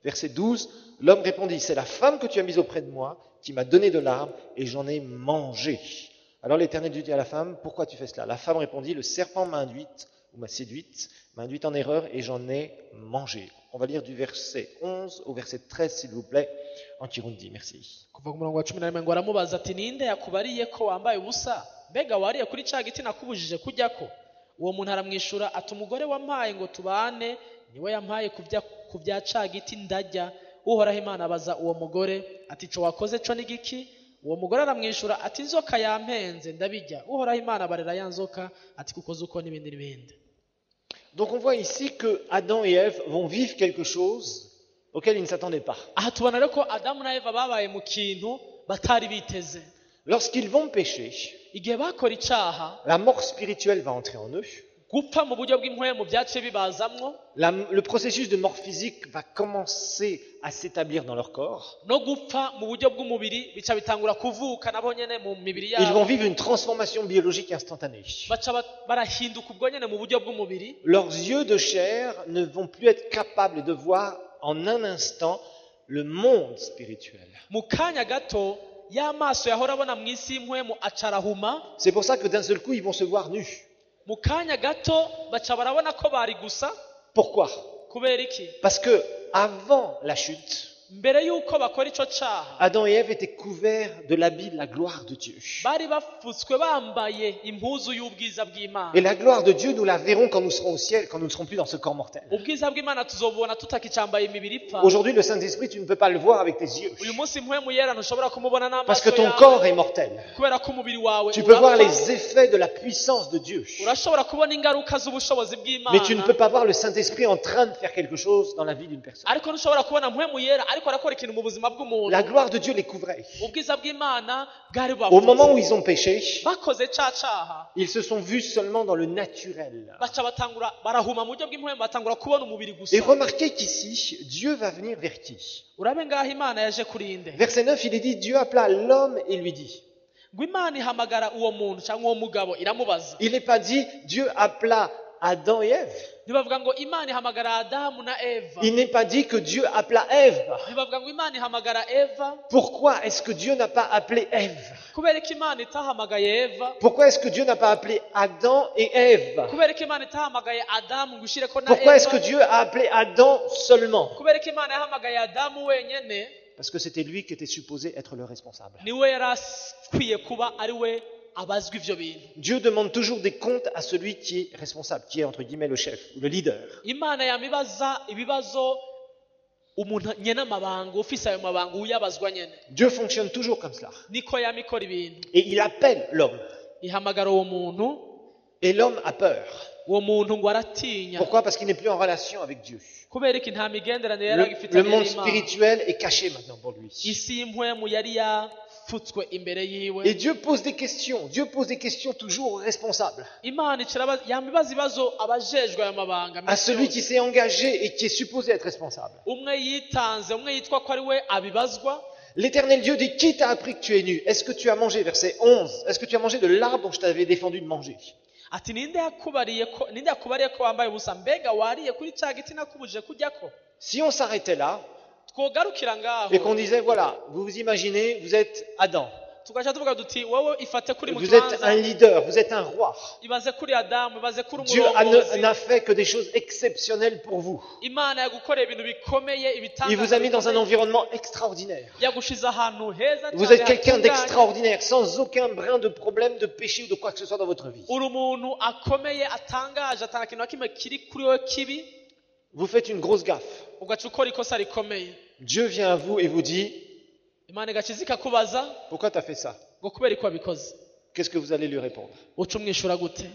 Speaker 1: Verset 12, l'homme répondit, c'est la femme que tu as mise auprès de moi qui m'a donné de l'arbre et j'en ai mangé. Alors l'Éternel dit à la femme, pourquoi tu fais cela? La femme répondit, le serpent m'a induite, ou m'a séduite, m'a induite en erreur et j'en ai mangé. On va lire du verset 11 au verset 13, s'il vous plaît, en Kirundi. Merci.
Speaker 2: kuva ku murongo wa 11 ngo aramubaza ati ninde yakubariye ko wambaye ubusa mbega wariye kuri ca giti nakubujije kujyako? Uwo muntu aramwishura ati umugore wampaye ngo tubane niwe yampaye ku bya ca giti ndarya. Uhoraho Imana abaza uwo mugore ati ico wakoze co ni giki? Uwo mugore aramwishura ati inzoka yampenze ndabijya. Uhoraho Imana abarera ya nzoka ati kukoze uko n'ibindi n'ibindi.
Speaker 1: Donc on voit ici que Adam et Ève vont vivre quelque chose auquel ils ne s'attendaient pas.
Speaker 2: Aha tubona rero ko Adamu na Eva babaye mu kintu batari biteze.
Speaker 1: Lorsqu'ils vont pécher,
Speaker 2: Igihe bakora icaha
Speaker 1: la mort spirituelle va entrer en eux.
Speaker 2: gupfa mu buryo bw'impwemu byace bibazamwo,
Speaker 1: Le processus de mort physique va commencer à s'établir dans leur corps.
Speaker 2: no gupfa mu buryo bw'umubiri bica bitangura kuvuka nabo nyene mu mibiri
Speaker 1: Ils vont
Speaker 2: yabo,
Speaker 1: vivre une transformation biologique instantanée.
Speaker 2: baca barahinduka ubwo nyene mu buryo bw'umubiri.
Speaker 1: Leurs yeux de chair ne vont plus être capables de voir en un instant le monde spirituel.
Speaker 2: Mu kanya gato y'amaso yahora abona mu isi y'impwemu acarahuma,
Speaker 1: C'est pour ça que d'un seul coup, ils vont se voir nus.
Speaker 2: mu kanya gato baca barabona ko bari gusa.
Speaker 1: Pourquoi?
Speaker 2: Kubera iki?
Speaker 1: Parce que avant la chute,
Speaker 2: Mbere y'uko bakora ico caha
Speaker 1: Adam et Ève étaient couverts de l'habit de la gloire de Dieu.
Speaker 2: bari bafutswe bambaye impuzu y'ubwiza bw'Imana.
Speaker 1: Et la gloire de Dieu, nous la verrons quand nous serons au ciel, quand nous ne serons plus dans ce corps mortel.
Speaker 2: Ubwiza bw'Imana tuzobubona tutakicambaye imibiri ipfa.
Speaker 1: Aujourd'hui, le Saint-Esprit, tu ne peux pas le voir avec tes yeux.
Speaker 2: Uyu munsi impwemu yera ntushobora kumubona
Speaker 1: Parce que
Speaker 2: n'amaso
Speaker 1: ton
Speaker 2: yawe
Speaker 1: corps est mortel.
Speaker 2: kubera ko umubiri wawe
Speaker 1: Tu peux voir
Speaker 2: urapfa.
Speaker 1: les effets de la puissance de Dieu.
Speaker 2: Urashobora kubona ingaruka z'ubushobozi
Speaker 1: Mais tu ne peux
Speaker 2: bw'Imana,
Speaker 1: pas voir le Saint-Esprit en train de faire quelque chose dans la vie d'une personne.
Speaker 2: ariko ntushobora kubona mpwemu yera ariko arakora ikintu mu buzima bw'umuntu.
Speaker 1: La gloire de Dieu les couvrait.
Speaker 2: Ubwiza bw'Imana bwari
Speaker 1: Au moment où
Speaker 2: bubafutse.
Speaker 1: ils ont péché,
Speaker 2: Bakoze ca caha
Speaker 1: ils se sont vus seulement dans le naturel.
Speaker 2: baca batangura barahuma mu buryo bw'impwemu, batangura kubona umubiri gusa.
Speaker 1: Et remarquez qu'ici, Dieu va venir vers qui?
Speaker 2: Urabe ngaho Imana yaje kuri nde?
Speaker 1: Verset 9, il est dit, Dieu appela l'homme et lui dit.
Speaker 2: Ngo Imana ihamagara uwo muntu cyangwa uwo mugabo iramubaza.
Speaker 1: Il n'est pas dit, Dieu appela Adam et Ève.
Speaker 2: Ntibavuga ngo Imana ihamagara Adamu na Eva.
Speaker 1: Il n'est pas dit que Dieu appela Ève.
Speaker 2: Ntibavuga ngo Imana ihamagara Eva.
Speaker 1: Pourquoi est-ce que Dieu n'a pas appelé Ève?
Speaker 2: Kubera ko Imana itahamagaye Eva.
Speaker 1: Pourquoi est-ce que Dieu n'a pas appelé Adam et Ève?
Speaker 2: Kubera ko Imana itahamagaye Adamu ngo ishireko na
Speaker 1: Pourquoi est-ce que
Speaker 2: Eva.
Speaker 1: Dieu a appelé Adam seulement?
Speaker 2: Kubera ko Imana yahamagaye Adamu wenyene,
Speaker 1: Parce que c'était lui qui était supposé être le responsable.
Speaker 2: niwe yari akwiye kuba ari we abazwa ivyo bintu.
Speaker 1: Dieu demande toujours des comptes à celui qui est responsable, qui est entre guillemets le chef, ou le leader.
Speaker 2: Imana yamibaza ibibazo umuntu nyene amabanga, ufise ayo mabanga uyabazwa nyene.
Speaker 1: Dieu fonctionne toujours comme cela.
Speaker 2: Niko yamikora ibintu.
Speaker 1: Et il appelle l'homme.
Speaker 2: Ihamagara uwo muntu,
Speaker 1: Et l'homme a peur.
Speaker 2: uwo muntu ngo aratinya.
Speaker 1: Pourquoi? Parce qu'il n'est plus en relation avec Dieu.
Speaker 2: Kubera iki nta migenderanire yari
Speaker 1: Le
Speaker 2: agifitanye
Speaker 1: monde
Speaker 2: n'Imana.
Speaker 1: spirituel est caché maintenant pour lui.
Speaker 2: Isi y'impwemu yari yafutswe imbere yiwe.
Speaker 1: Et Dieu pose des questions. Dieu pose des questions toujours aux responsables.
Speaker 2: Imana yamibaza ibibazo abajejwe ayo mabanga.
Speaker 1: À celui qui s'est engagé et qui est supposé être responsable.
Speaker 2: Umwe yitanze, umwe yitwa ko ari we abibazwa.
Speaker 1: L'Éternel Dieu dit, qui t'a appris que tu es nu? Est-ce que tu as mangé, verset 11, est-ce que tu as mangé de l'arbre dont je t'avais défendu de manger?
Speaker 2: Ati ninde yakubariye ko wambaye ubusa, mbega wariye kuri ca giti nakubujije kujyako?
Speaker 1: Si on s'arrêtait là
Speaker 2: Twogarukira
Speaker 1: et qu'on
Speaker 2: ngaho
Speaker 1: disait, voilà, vous vous imaginez, vous êtes Adam,
Speaker 2: tugaca tuvuga duti wowe ifate kuri mu
Speaker 1: vous êtes un
Speaker 2: kibanza,
Speaker 1: leader, vous êtes un roi.
Speaker 2: ibaze kuri Adamu, ibaze kuri
Speaker 1: Dieu
Speaker 2: umurongozi.
Speaker 1: n'a fait que des choses exceptionnelles pour vous.
Speaker 2: Imana yagukoreye ibintu bikomeye,
Speaker 1: Il vous a mis dans un
Speaker 2: ibitangaza,
Speaker 1: environnement extraordinaire.
Speaker 2: yagushize ahantu heza
Speaker 1: Vous
Speaker 2: cyane
Speaker 1: êtes quelqu'un
Speaker 2: hatunganye.
Speaker 1: d'extraordinaire, sans aucun brin de problème, de péché ou de quoi que ce soit dans votre vie.
Speaker 2: Uri umuntu akomeye atangaje, atana kintu na kimwe kiri kuri wowe kibi,
Speaker 1: Vous faites une grosse gaffe.
Speaker 2: ugaca ukora ikosa rikomeye.
Speaker 1: Dieu vient à vous et vous dit,
Speaker 2: Imana igaca ikakubaza
Speaker 1: pourquoi tu as fait ça?
Speaker 2: ngo kubera ko wabikoze.
Speaker 1: Qu'est-ce que vous allez lui répondre?
Speaker 2: Uca umwishura gute?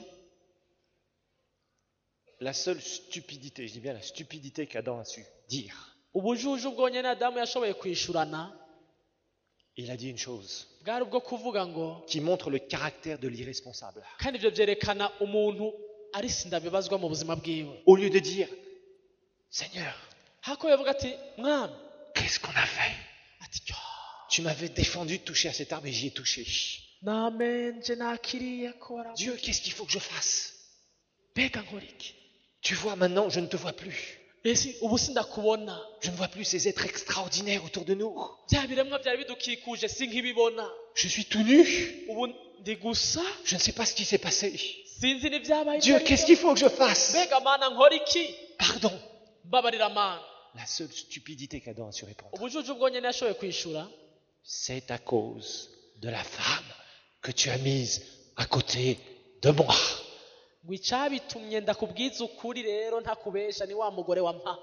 Speaker 1: La seule stupidité, je dis bien la stupidité qu'Adam a su dire.
Speaker 2: Ubujuju bwonyene Adamu yashoboye kwishurana
Speaker 1: Il a dit une chose
Speaker 2: bwari ubwo kuvuga ngo,
Speaker 1: qui montre le caractère de l'irresponsable.
Speaker 2: kandi ibyo byerekana umuntu ari sindabibazwa mu buzima bwiwe.
Speaker 1: Au lieu de dire, Seigneur,
Speaker 2: Hako yavuga ati mwami,
Speaker 1: qu'est-ce qu'on a fait?
Speaker 2: ati cyo
Speaker 1: Tu m'avais défendu de toucher à cet arbre et j'y ai touché.
Speaker 2: namenje nakiriye kora,
Speaker 1: Dieu, qu'est-ce qu'il faut que je fasse?
Speaker 2: mbega nkora iki?
Speaker 1: Tu vois, maintenant, je ne te vois plus.
Speaker 2: mbese ubu sindakubona
Speaker 1: Je ne vois plus ces êtres extraordinaires autour de nous.
Speaker 2: bya biremwa byari bidukikuje sinkibibona
Speaker 1: Je suis tout nu.
Speaker 2: ubu ndi gusa
Speaker 1: Je ne sais pas ce qui s'est passé.
Speaker 2: sinzi n'ibyabaye
Speaker 1: Dieu, qu'est-ce qu'il faut que je fasse?
Speaker 2: mbega mana nkora iki
Speaker 1: Pardon.
Speaker 2: mbabarira mana
Speaker 1: La seule stupidité qu'Adam a su répondre.
Speaker 2: ubujuju bwonyine yashoboye kwishura
Speaker 1: C'est à cause de la femme que tu as mise à côté de moi.
Speaker 2: ngo icyabitumye ndakubwiza ukuri rero ntakubesha ni wa mugore wa mpa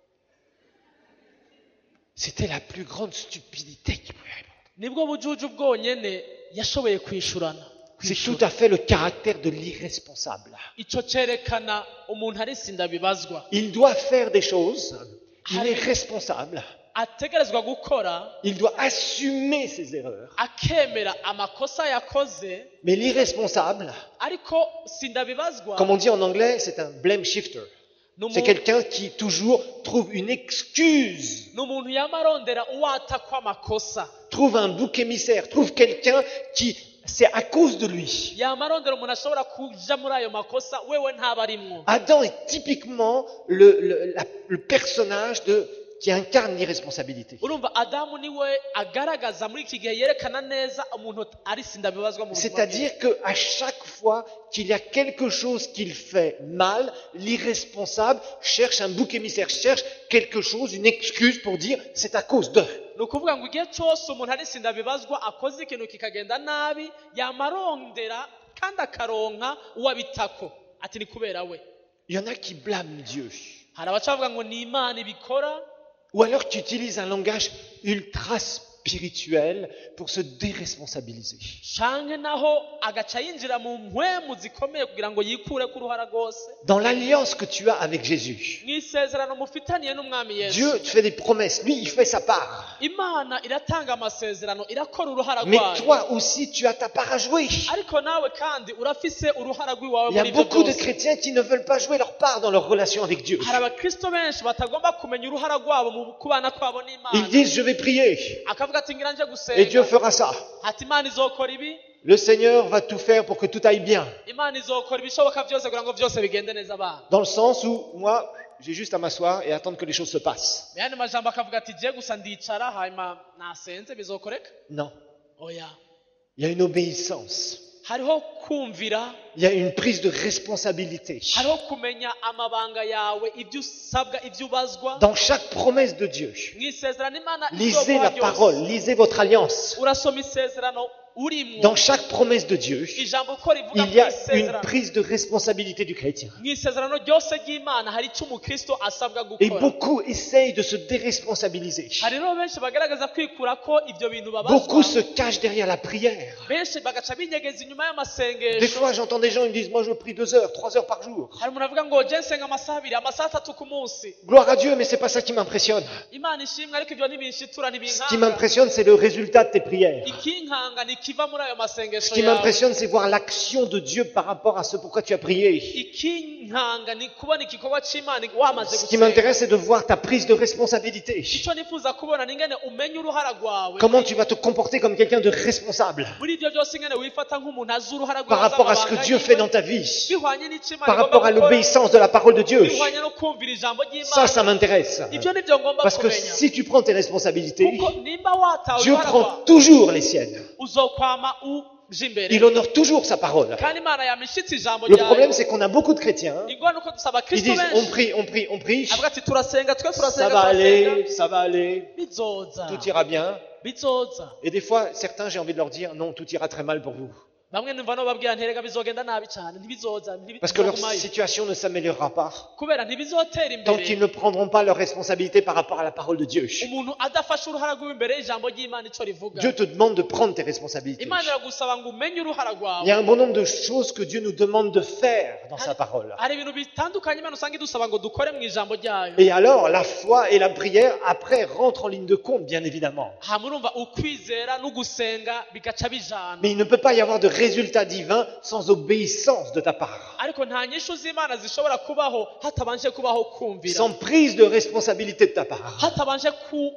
Speaker 1: C'était la plus grande stupidité qui pouvait répondre.
Speaker 2: nibwo bujuju bwonyine yashoboye kwishurana
Speaker 1: C'est tout à fait le caractère de l'irresponsable.
Speaker 2: icyo cyerekana umuntu ari sindabibazwa
Speaker 1: Il doit faire des choses. Il est responsable.
Speaker 2: ategerezwa gukora
Speaker 1: Il doit assumer ses erreurs.
Speaker 2: akemera amakosa yakoze
Speaker 1: Mais l'irresponsable,
Speaker 2: ariko sindabibazwa
Speaker 1: comme on dit en anglais, c'est un blame shifter. C'est quelqu'un qui toujours trouve une excuse,
Speaker 2: ni umuntu yama arondera uwatakwa amakosa
Speaker 1: trouve un bouc émissaire, trouve quelqu'un qui, c'est à cause de lui.
Speaker 2: yama arondera umuntu ashobora kuja muri ayo makosa wewe ntaba arimwo
Speaker 1: Adam est typiquement le personnage qui incarne l'irresponsabilité.
Speaker 2: urumva adamu niwe agaragaza muri iki gihe yerekana neza umuntu ari sindabibazwa mu buzima bwe
Speaker 1: C'est-à-dire qu'à chaque fois qu'il y a quelque chose qu'il fait mal, l'irresponsable cherche un bouc émissaire, cherche quelque chose, une excuse pour dire c'est à cause de.
Speaker 2: ni ukuvuga ngo igihe cyose umuntu ari sindabibazwa akoze ikintu kikagenda nabi yama arondera kandi akaronka uwabitako ati ni kubera we
Speaker 1: Il y en a qui blâment Dieu.
Speaker 2: hari abacavuga ngo ni imana ibikora
Speaker 1: Ou alors tu utilises un langage ultra spirituel pour se déresponsabiliser.
Speaker 2: canke naho agaca yinjira mu mpwemu zikomeye kugira ngo yikure ku ruhara rwose
Speaker 1: Dans l'alliance que tu as avec Jésus,
Speaker 2: mu isezerano mufitaniye n'umwami yesu
Speaker 1: Dieu te fait des promesses. Lui, il fait sa part.
Speaker 2: imana iratanga amasezerano irakora uruhara
Speaker 1: Mais
Speaker 2: rwayo
Speaker 1: toi aussi, tu as ta part à jouer.
Speaker 2: ariko nawe kandi urafise uruhara rw'iwawe
Speaker 1: Il y a
Speaker 2: muri ibyo
Speaker 1: beaucoup de
Speaker 2: byose
Speaker 1: chrétiens qui ne veulent pas jouer leur part dans leur relation avec Dieu.
Speaker 2: hari abakristo benshi batagomba kumenya uruhara rwabo mu kubana kwabo
Speaker 1: Ils
Speaker 2: n'imana
Speaker 1: disent, je vais prier
Speaker 2: akavuga ati ngira nje
Speaker 1: et Dieu
Speaker 2: gusenga
Speaker 1: fera ça.
Speaker 2: ati imana izokora ibi
Speaker 1: Le Seigneur va tout faire pour que tout aille bien.
Speaker 2: imana izokora ibishoboka byose kugira ngo byose bigende neza abana
Speaker 1: Dans le sens où, moi, j'ai juste à m'asseoir et attendre que les choses se passent.
Speaker 2: mu yandi majambo akavuga ati je gusa ndicara hanyuma nasenze bizokoreka
Speaker 1: Non.
Speaker 2: oya
Speaker 1: Il y a une obéissance.
Speaker 2: hariho kumvira
Speaker 1: Il y a une prise de responsabilité.
Speaker 2: hariho kumenya amabanga yawe ibyo usabwa ibyo ubazwa
Speaker 1: Dans chaque promesse de Dieu,
Speaker 2: mu isezerano imana
Speaker 1: lisez
Speaker 2: izoguha
Speaker 1: la
Speaker 2: byose.
Speaker 1: parole, lisez votre alliance.
Speaker 2: urasoma isezerano urimwo
Speaker 1: Dans chaque promesse de Dieu,
Speaker 2: ijambo uko rivuga
Speaker 1: il
Speaker 2: mu
Speaker 1: y a une
Speaker 2: isezerano
Speaker 1: prise de responsabilité du chrétien.
Speaker 2: mu isezerano ryose ry'imana hari icyo umukristo asabwa
Speaker 1: Et
Speaker 2: gukora
Speaker 1: beaucoup essayent de se déresponsabiliser.
Speaker 2: hari rero benshi bagaragaza kwikura ko ibyo bintu
Speaker 1: Beaucoup
Speaker 2: babazwa
Speaker 1: se cachent derrière la prière.
Speaker 2: benshi bagaca binyegeza inyuma
Speaker 1: Des
Speaker 2: y'amasengesho
Speaker 1: fois, j'entends des gens qui me disent, moi je prie 2 heures, 3 heures par jour.
Speaker 2: hari umuntu avuga ngo je nsenga amasaha abiri amasaha atatu ku munsi
Speaker 1: Gloire à Dieu, mais c'est pas ça qui m'impressionne.
Speaker 2: imana ishimwe ariko ibyo ntibinshitura
Speaker 1: Ce qui
Speaker 2: ntibinkanga
Speaker 1: m'impressionne, c'est le résultat de tes prières.
Speaker 2: ikinkanga ntikiva muri ayo
Speaker 1: Ce
Speaker 2: masengesho
Speaker 1: qui
Speaker 2: yawe
Speaker 1: m'impressionne, c'est voir l'action de Dieu par rapport à ce pourquoi tu as prié.
Speaker 2: ikinkanga ni kubona igikorwa cy'imana wamaze
Speaker 1: Ce qui
Speaker 2: gusenga
Speaker 1: m'intéresse, c'est de voir ta prise de responsabilité.
Speaker 2: icyo nifuza kubona ni ingene umenya uruhara rwawe
Speaker 1: Comment tu vas te comporter comme quelqu'un de responsable
Speaker 2: muri ibyo byose ingene wifata nk'umuntu azi uruhara
Speaker 1: par
Speaker 2: rwawe
Speaker 1: rapport à ce que Dieu fait dans ta vie,
Speaker 2: bihwanye n'icyo imana
Speaker 1: par
Speaker 2: igomba
Speaker 1: rapport à
Speaker 2: gukora
Speaker 1: l'obéissance de la parole de Dieu.
Speaker 2: bihwanye no kumvira ijambo
Speaker 1: Ça,
Speaker 2: ry'imana
Speaker 1: ça m'intéresse.
Speaker 2: ibyo ni byo ngomba
Speaker 1: Parce que
Speaker 2: kumenya
Speaker 1: si tu prends tes responsabilités,
Speaker 2: kuko nimba watawe
Speaker 1: Dieu
Speaker 2: uruhara
Speaker 1: prend
Speaker 2: rwawe
Speaker 1: toujours les siennes.
Speaker 2: uzokwama uje imbere
Speaker 1: Il honore toujours sa parole.
Speaker 2: kandi imana yamishitse ijambo
Speaker 1: Le problème,
Speaker 2: ryayo
Speaker 1: c'est qu'on a beaucoup de chrétiens.
Speaker 2: ingorane uko dusaba
Speaker 1: Ils
Speaker 2: kristo
Speaker 1: disent, on
Speaker 2: benshi
Speaker 1: prie, on prie, on prie.
Speaker 2: avuga ati turasenga twe
Speaker 1: Ça
Speaker 2: turasenga
Speaker 1: va aller,
Speaker 2: turasenga
Speaker 1: ça va aller.
Speaker 2: bizoza
Speaker 1: Tout ira bien.
Speaker 2: bizoza
Speaker 1: Et des fois, certains, j'ai envie de leur dire, non, tout ira très mal pour vous.
Speaker 2: bamwe numva nobabwira nterega bizogenda nabi cyane ntibizoza
Speaker 1: Parce que leur
Speaker 2: ntibizogumayo
Speaker 1: situation ne s'améliorera pas
Speaker 2: kubera ntibizotera
Speaker 1: tant
Speaker 2: imbere
Speaker 1: qu'ils ne prendront pas leurs responsabilités par rapport à la parole de Dieu.
Speaker 2: umuntu adafashe uruhara rwiwe imbere y'ijambo ry'imana icyo rivuga
Speaker 1: Dieu te demande de prendre tes responsabilités.
Speaker 2: imana iragusaba ngo umenye uruhara
Speaker 1: Il y
Speaker 2: rwawe
Speaker 1: a un bon nombre de choses que Dieu nous demande de faire dans sa parole.
Speaker 2: hari ibintu bitandukanye imana usanga idusaba ngo dukore mu ijambo ryayo
Speaker 1: Et alors, la foi et la prière, après, rentrent en ligne de compte, bien évidemment.
Speaker 2: hama urumva ukwizera n'ugusenga bigaca bijana
Speaker 1: Mais il ne peut pas y avoir de résultat divin sans obéissance de ta part.
Speaker 2: ariko nta nyishu z'imana zishobora kubaho hatabanje kubaho kumvira
Speaker 1: Sans prise de responsabilité de ta part.
Speaker 2: hatabanje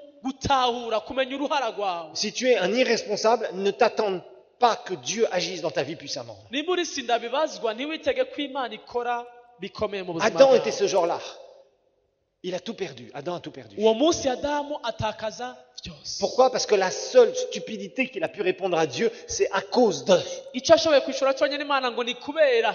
Speaker 2: gutahura kumenya uruhara rwawe
Speaker 1: Si tu es un irresponsable, ne t'attends pas que Dieu agisse dans ta vie puissamment.
Speaker 2: nimba uri sindabibazwa ntiwitege ko imana ikora bikomeye mu buzima
Speaker 1: Adam
Speaker 2: bwawe
Speaker 1: était ce genre-là. Il a tout perdu. Adam a tout perdu.
Speaker 2: uwo munsi adamu atakaza byose.
Speaker 1: Pourquoi? Parce que la seule stupidité qu'il a pu répondre à Dieu, c'est à cause de.
Speaker 2: icyo ashoboye kwishura cyonyine Imana ngo ni kubera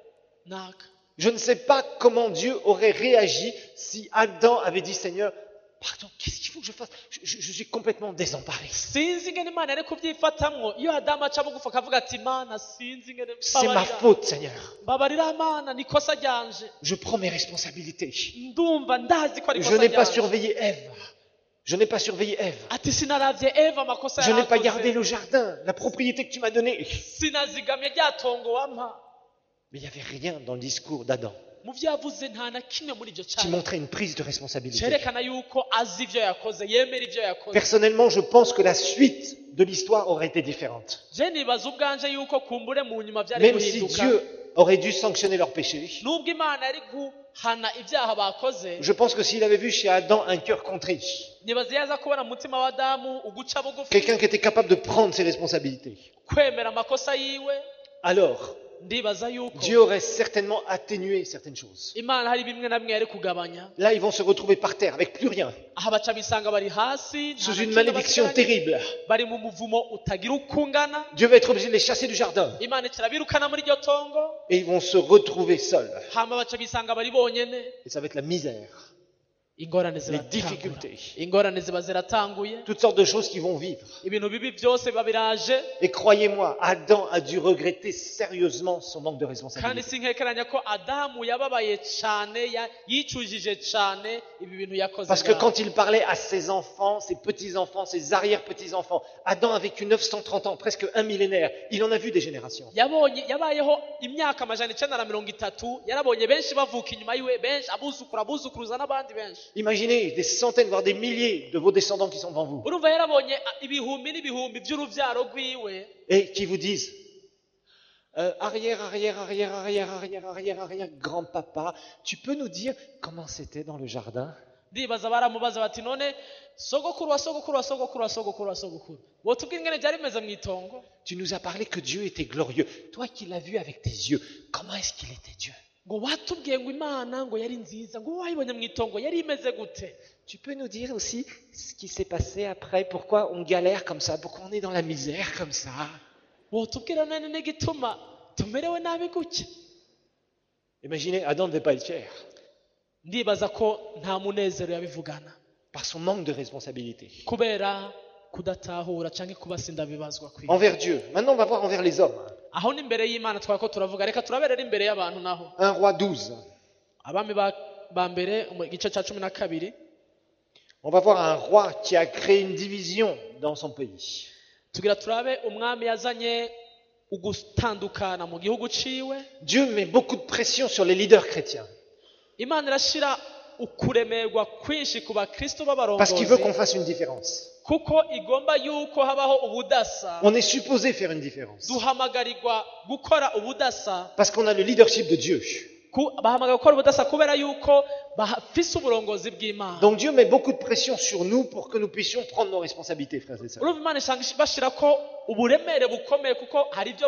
Speaker 2: naka.
Speaker 1: Je ne sais pas comment Dieu aurait réagi si Adam avait dit, Seigneur, pardon, qu'est-ce qu'il faut que je fasse? Je suis complètement désemparé.
Speaker 2: sinzi ingene Imana yari kubyifatamwo iyo adamu aca bugufi akavuga ati Imana sinzi ingene
Speaker 1: C'est ma faute, Seigneur.
Speaker 2: mbabarira Imana nikosa ryanje
Speaker 1: Je prends mes responsabilités.
Speaker 2: ndumva ndazi ko ari
Speaker 1: Je
Speaker 2: ikosa
Speaker 1: n'ai pas
Speaker 2: ryanje
Speaker 1: surveillé Ève. Je n'ai pas surveillé Ève.
Speaker 2: ati sinaravye Eva amakosa
Speaker 1: Je n'ai pas
Speaker 2: yakoze.
Speaker 1: gardé le jardin, la propriété que tu m'as donnée.
Speaker 2: sinazigamye rya tongo wampa.
Speaker 1: Mais il n'y avait rien dans le discours d'Adam
Speaker 2: mu byo yavuze nta na kimwe muri ibyo
Speaker 1: qui
Speaker 2: cyane
Speaker 1: montrait une prise de responsabilité.
Speaker 2: cyerekana yuko azi ibyo yakoze yemera ibyo yakoze.
Speaker 1: Personnellement, je pense que la suite de l'histoire aurait été différente.
Speaker 2: je nibaza ubwanje yuko kumbure mu nyuma byari
Speaker 1: Même si
Speaker 2: guhinduka
Speaker 1: Dieu aurait dû sanctionner leur péché,
Speaker 2: nubwo Imana yari guhana ibyaha bakoze.
Speaker 1: je pense que s'il avait vu chez Adam un cœur contré,
Speaker 2: nibaza yaza kubona mu mutima wa Adamu uguca bugufi
Speaker 1: quelqu'un qui était capable de prendre ses responsabilités,
Speaker 2: kwemera amakosa yiwe,
Speaker 1: alors
Speaker 2: ndibaza yuko
Speaker 1: Dieu aurait certainement atténué certaines choses.
Speaker 2: Imana hari bimwe na bimwe yari kugabanya.
Speaker 1: Là, ils vont se retrouver par terre avec plus rien,
Speaker 2: aha baca bisanga bari hasi nta
Speaker 1: sous
Speaker 2: na
Speaker 1: une
Speaker 2: kimwe
Speaker 1: malédiction
Speaker 2: basigaranye.
Speaker 1: terrible.
Speaker 2: bari mu muvumo utagira uko ungana.
Speaker 1: Dieu va être obligé de les chasser du jardin
Speaker 2: Imana kirabirukana muri iryo tongo
Speaker 1: et ils vont se retrouver seuls.
Speaker 2: hama baca bisanga bari bonyene.
Speaker 1: Et ça va être la misère,
Speaker 2: ingorane
Speaker 1: les
Speaker 2: ziratangura.
Speaker 1: difficultés,
Speaker 2: ingorane ziba ziratanguye,
Speaker 1: toutes sortes de choses qu'ils vont vivre.
Speaker 2: ibintu bibi byose biba biraje.
Speaker 1: Et croyez-moi, Adam a dû regretter sérieusement son manque de
Speaker 2: kandi
Speaker 1: responsabilité.
Speaker 2: sinkekeranya ko Adamu yababaye cyane yicujije cyane ibi bintu yakoze.
Speaker 1: Parce que
Speaker 2: ngaho.
Speaker 1: quand il parlait à ses enfants, ses petits-enfants, ses arrière-petits-enfants, Adam a vécu 930 ans, presque un millénaire. Il en a vu des générations.
Speaker 2: yabayeho imyaka 930, yarabonye benshi bavuka inyuma yiwe, benshi abuzukuruza n'abandi benshi.
Speaker 1: Imaginez des centaines, voire des milliers de vos descendants qui sont devant vous
Speaker 2: urumva yarabonye ibihumbi n'ibihumbi by'urubyaro rwiwe
Speaker 1: et qui vous disent arrière, grand-papa, tu peux nous dire comment c'était dans le jardin?
Speaker 2: ndibaza baramubaza bati none sogokuru wa sogokuru wa sogokuru wa sogokuru wa sogokuru wotubwira ingene byari bimeze mu itongo.
Speaker 1: Tu nous as parlé que Dieu était glorieux. Toi qui l'as vu avec tes yeux, comment est-ce qu'il était Dieu?
Speaker 2: ngo watubwiye ngo Imana ngo yari nziza, ngo wayibonye mu itongo yari imeze gute.
Speaker 1: Tu peux nous dire aussi ce qui s'est passé après? Pourquoi on galère comme ça? Pourquoi on est dans la misère comme ça?
Speaker 2: wotubwira none n'igituma tumerewe nabi gutya.
Speaker 1: Imaginez, Adam ne devait pas être fier
Speaker 2: ndibaza ko nta munezero yabivugana
Speaker 1: par son manque de responsabilité
Speaker 2: kubera kudatahura cyangwa kubasinda bibazwa kwiye.
Speaker 1: envers Dieu. Maintenant, on va voir envers les hommes.
Speaker 2: aho n'imbere y'Imana twako turavuga, reka turaberera imbere y'abantu naho.
Speaker 1: 1 Roi 12.
Speaker 2: abami ba mbere mu gice cya 12.
Speaker 1: On va voir un roi qui a créé une division dans son pays.
Speaker 2: tugira turabe umwami yazanye ugutandukana mu gihugu ciwe.
Speaker 1: Dieu met beaucoup de pression sur les leaders chrétiens
Speaker 2: Imana irashira ukuremerwa kwinshi ku bakristo
Speaker 1: parce qu'il veut qu'on
Speaker 2: b'abarongozi
Speaker 1: fasse une différence.
Speaker 2: kuko igomba yuko habaho ubudasa.
Speaker 1: On est supposé faire une différence
Speaker 2: duhamagarirwa gukora ubudasa,
Speaker 1: parce qu'on a le leadership de Dieu.
Speaker 2: bahamagarirwa gukora ubudasa kubera yuko bafise uburongozi bw'Imana.
Speaker 1: Donc Dieu met beaucoup de pression sur nous pour que nous puissions prendre nos responsabilités, frères et sœurs.
Speaker 2: urumva Imana isanga bashirako uburemere bukomeye kuko hari ibyo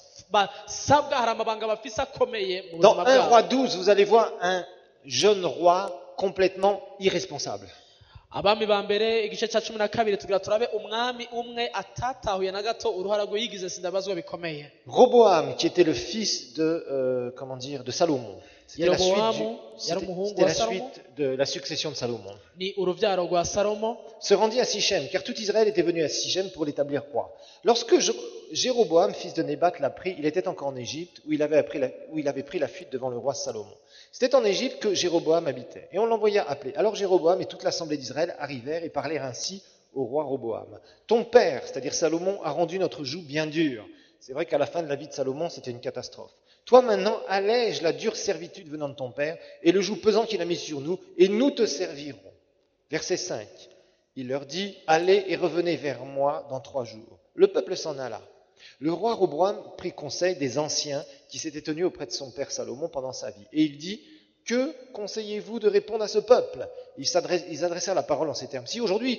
Speaker 2: basabwa, hari amabanga bafise akomeye mu
Speaker 1: Dans
Speaker 2: buzima
Speaker 1: 1
Speaker 2: bwabo.
Speaker 1: Roi 12, vous allez voir un jeune roi complètement irresponsable.
Speaker 2: abami ba mbere igice cya 12 tugira turabe umwami umwe atatahuye na gato uruhara rwe yigize sindabazwa bikomeye.
Speaker 1: Roboam, qui était le fils de Salomon. C'était la
Speaker 2: Yeroboamu yari umuhungu
Speaker 1: c'était
Speaker 2: wa
Speaker 1: la
Speaker 2: Salomo,
Speaker 1: suite de la succession de Salomon.
Speaker 2: ni urubyaro rwa Salomo.
Speaker 1: Se rendit à Sichem, car tout Israël était venu à Sichem pour l'établir roi. Lorsque Jéroboam, fils de Nébat, l'a pris, il était encore en Égypte, où il avait pris la fuite devant le roi Salomon. C'était en Égypte que Jéroboam habitait, et on l'envoya appeler. Alors Jéroboam et toute l'assemblée d'Israël arrivèrent et parlèrent ainsi au roi Roboam. Ton père, c'est-à-dire Salomon, a rendu notre joug bien dure. C'est vrai qu'à la fin de la vie de Salomon, c'était une catastrophe. Toi maintenant, allège la dure servitude venant de ton père et le joug pesant qu'il a mis sur nous, et nous te servirons. Verset 5. Il leur dit, allez et revenez vers moi dans 3 jours. Le peuple s'en alla. Le roi Roboam prit conseil des anciens qui s'étaient tenus auprès de son père Salomon pendant sa vie. Et il dit, que conseillez-vous de répondre à ce peuple? Ils adressèrent la parole en ces termes. Si aujourd'hui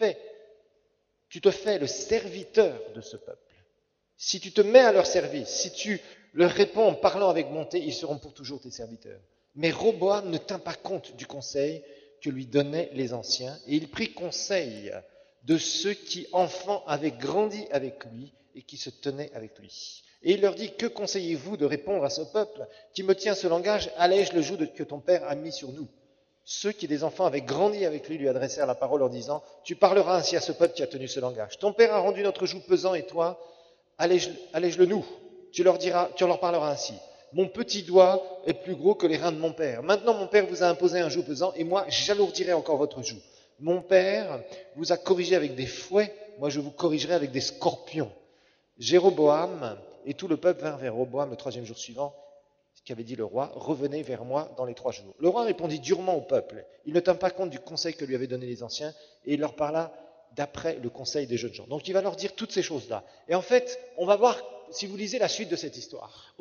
Speaker 1: tu te fais le serviteur de ce peuple, si tu te mets à leur service, si tu leur réponds en parlant avec bonté, ils seront pour toujours tes serviteurs. Mais Roboam ne tint pas compte du conseil que lui donnaient les anciens, et il prit conseil de ceux qui, enfants, avaient grandi avec lui et qui se tenaient avec lui. Et il leur dit, que conseillez-vous de répondre à ce peuple qui me tient ce langage, allège le joug que ton père a mis sur nous. Ceux qui, des enfants, avaient grandi avec lui adressèrent la parole en disant, tu parleras ainsi à ce peuple qui a tenu ce langage. Ton père a rendu notre joug pesant et toi, allège-le nous. Tu leur parleras ainsi. Mon petit doigt est plus gros que les reins de mon père. Maintenant, mon père vous a imposé un joug pesant et moi, j'alourdirai encore votre joug. Mon père vous a corrigé avec des fouets, moi je vous corrigerai avec des scorpions. Jéroboam et tout le peuple vinrent vers Roboam le 3e jour suivant, ce qu'avait dit le roi, revenez vers moi dans les 3 jours. Le roi répondit durement au peuple. Il ne tint pas compte du conseil que lui avaient donné les anciens et il leur parla d'après le conseil des jeunes gens. Donc il va leur dire toutes ces choses-là. Et en fait, on va voir, si vous lisez la suite de cette histoire,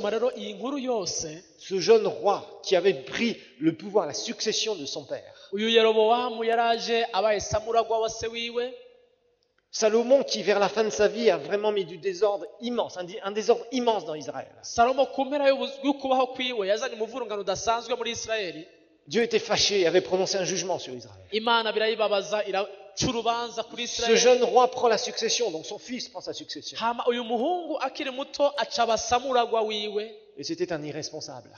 Speaker 1: ce jeune roi qui avait pris le pouvoir, la succession de son père, Salomon qui vers la fin de sa vie a vraiment mis du désordre immense, un désordre immense dans Israël. Dieu était fâché et avait prononcé un jugement sur Israël. Ce jeune roi prend la succession, donc son fils prend sa succession. Et c'était un irresponsable.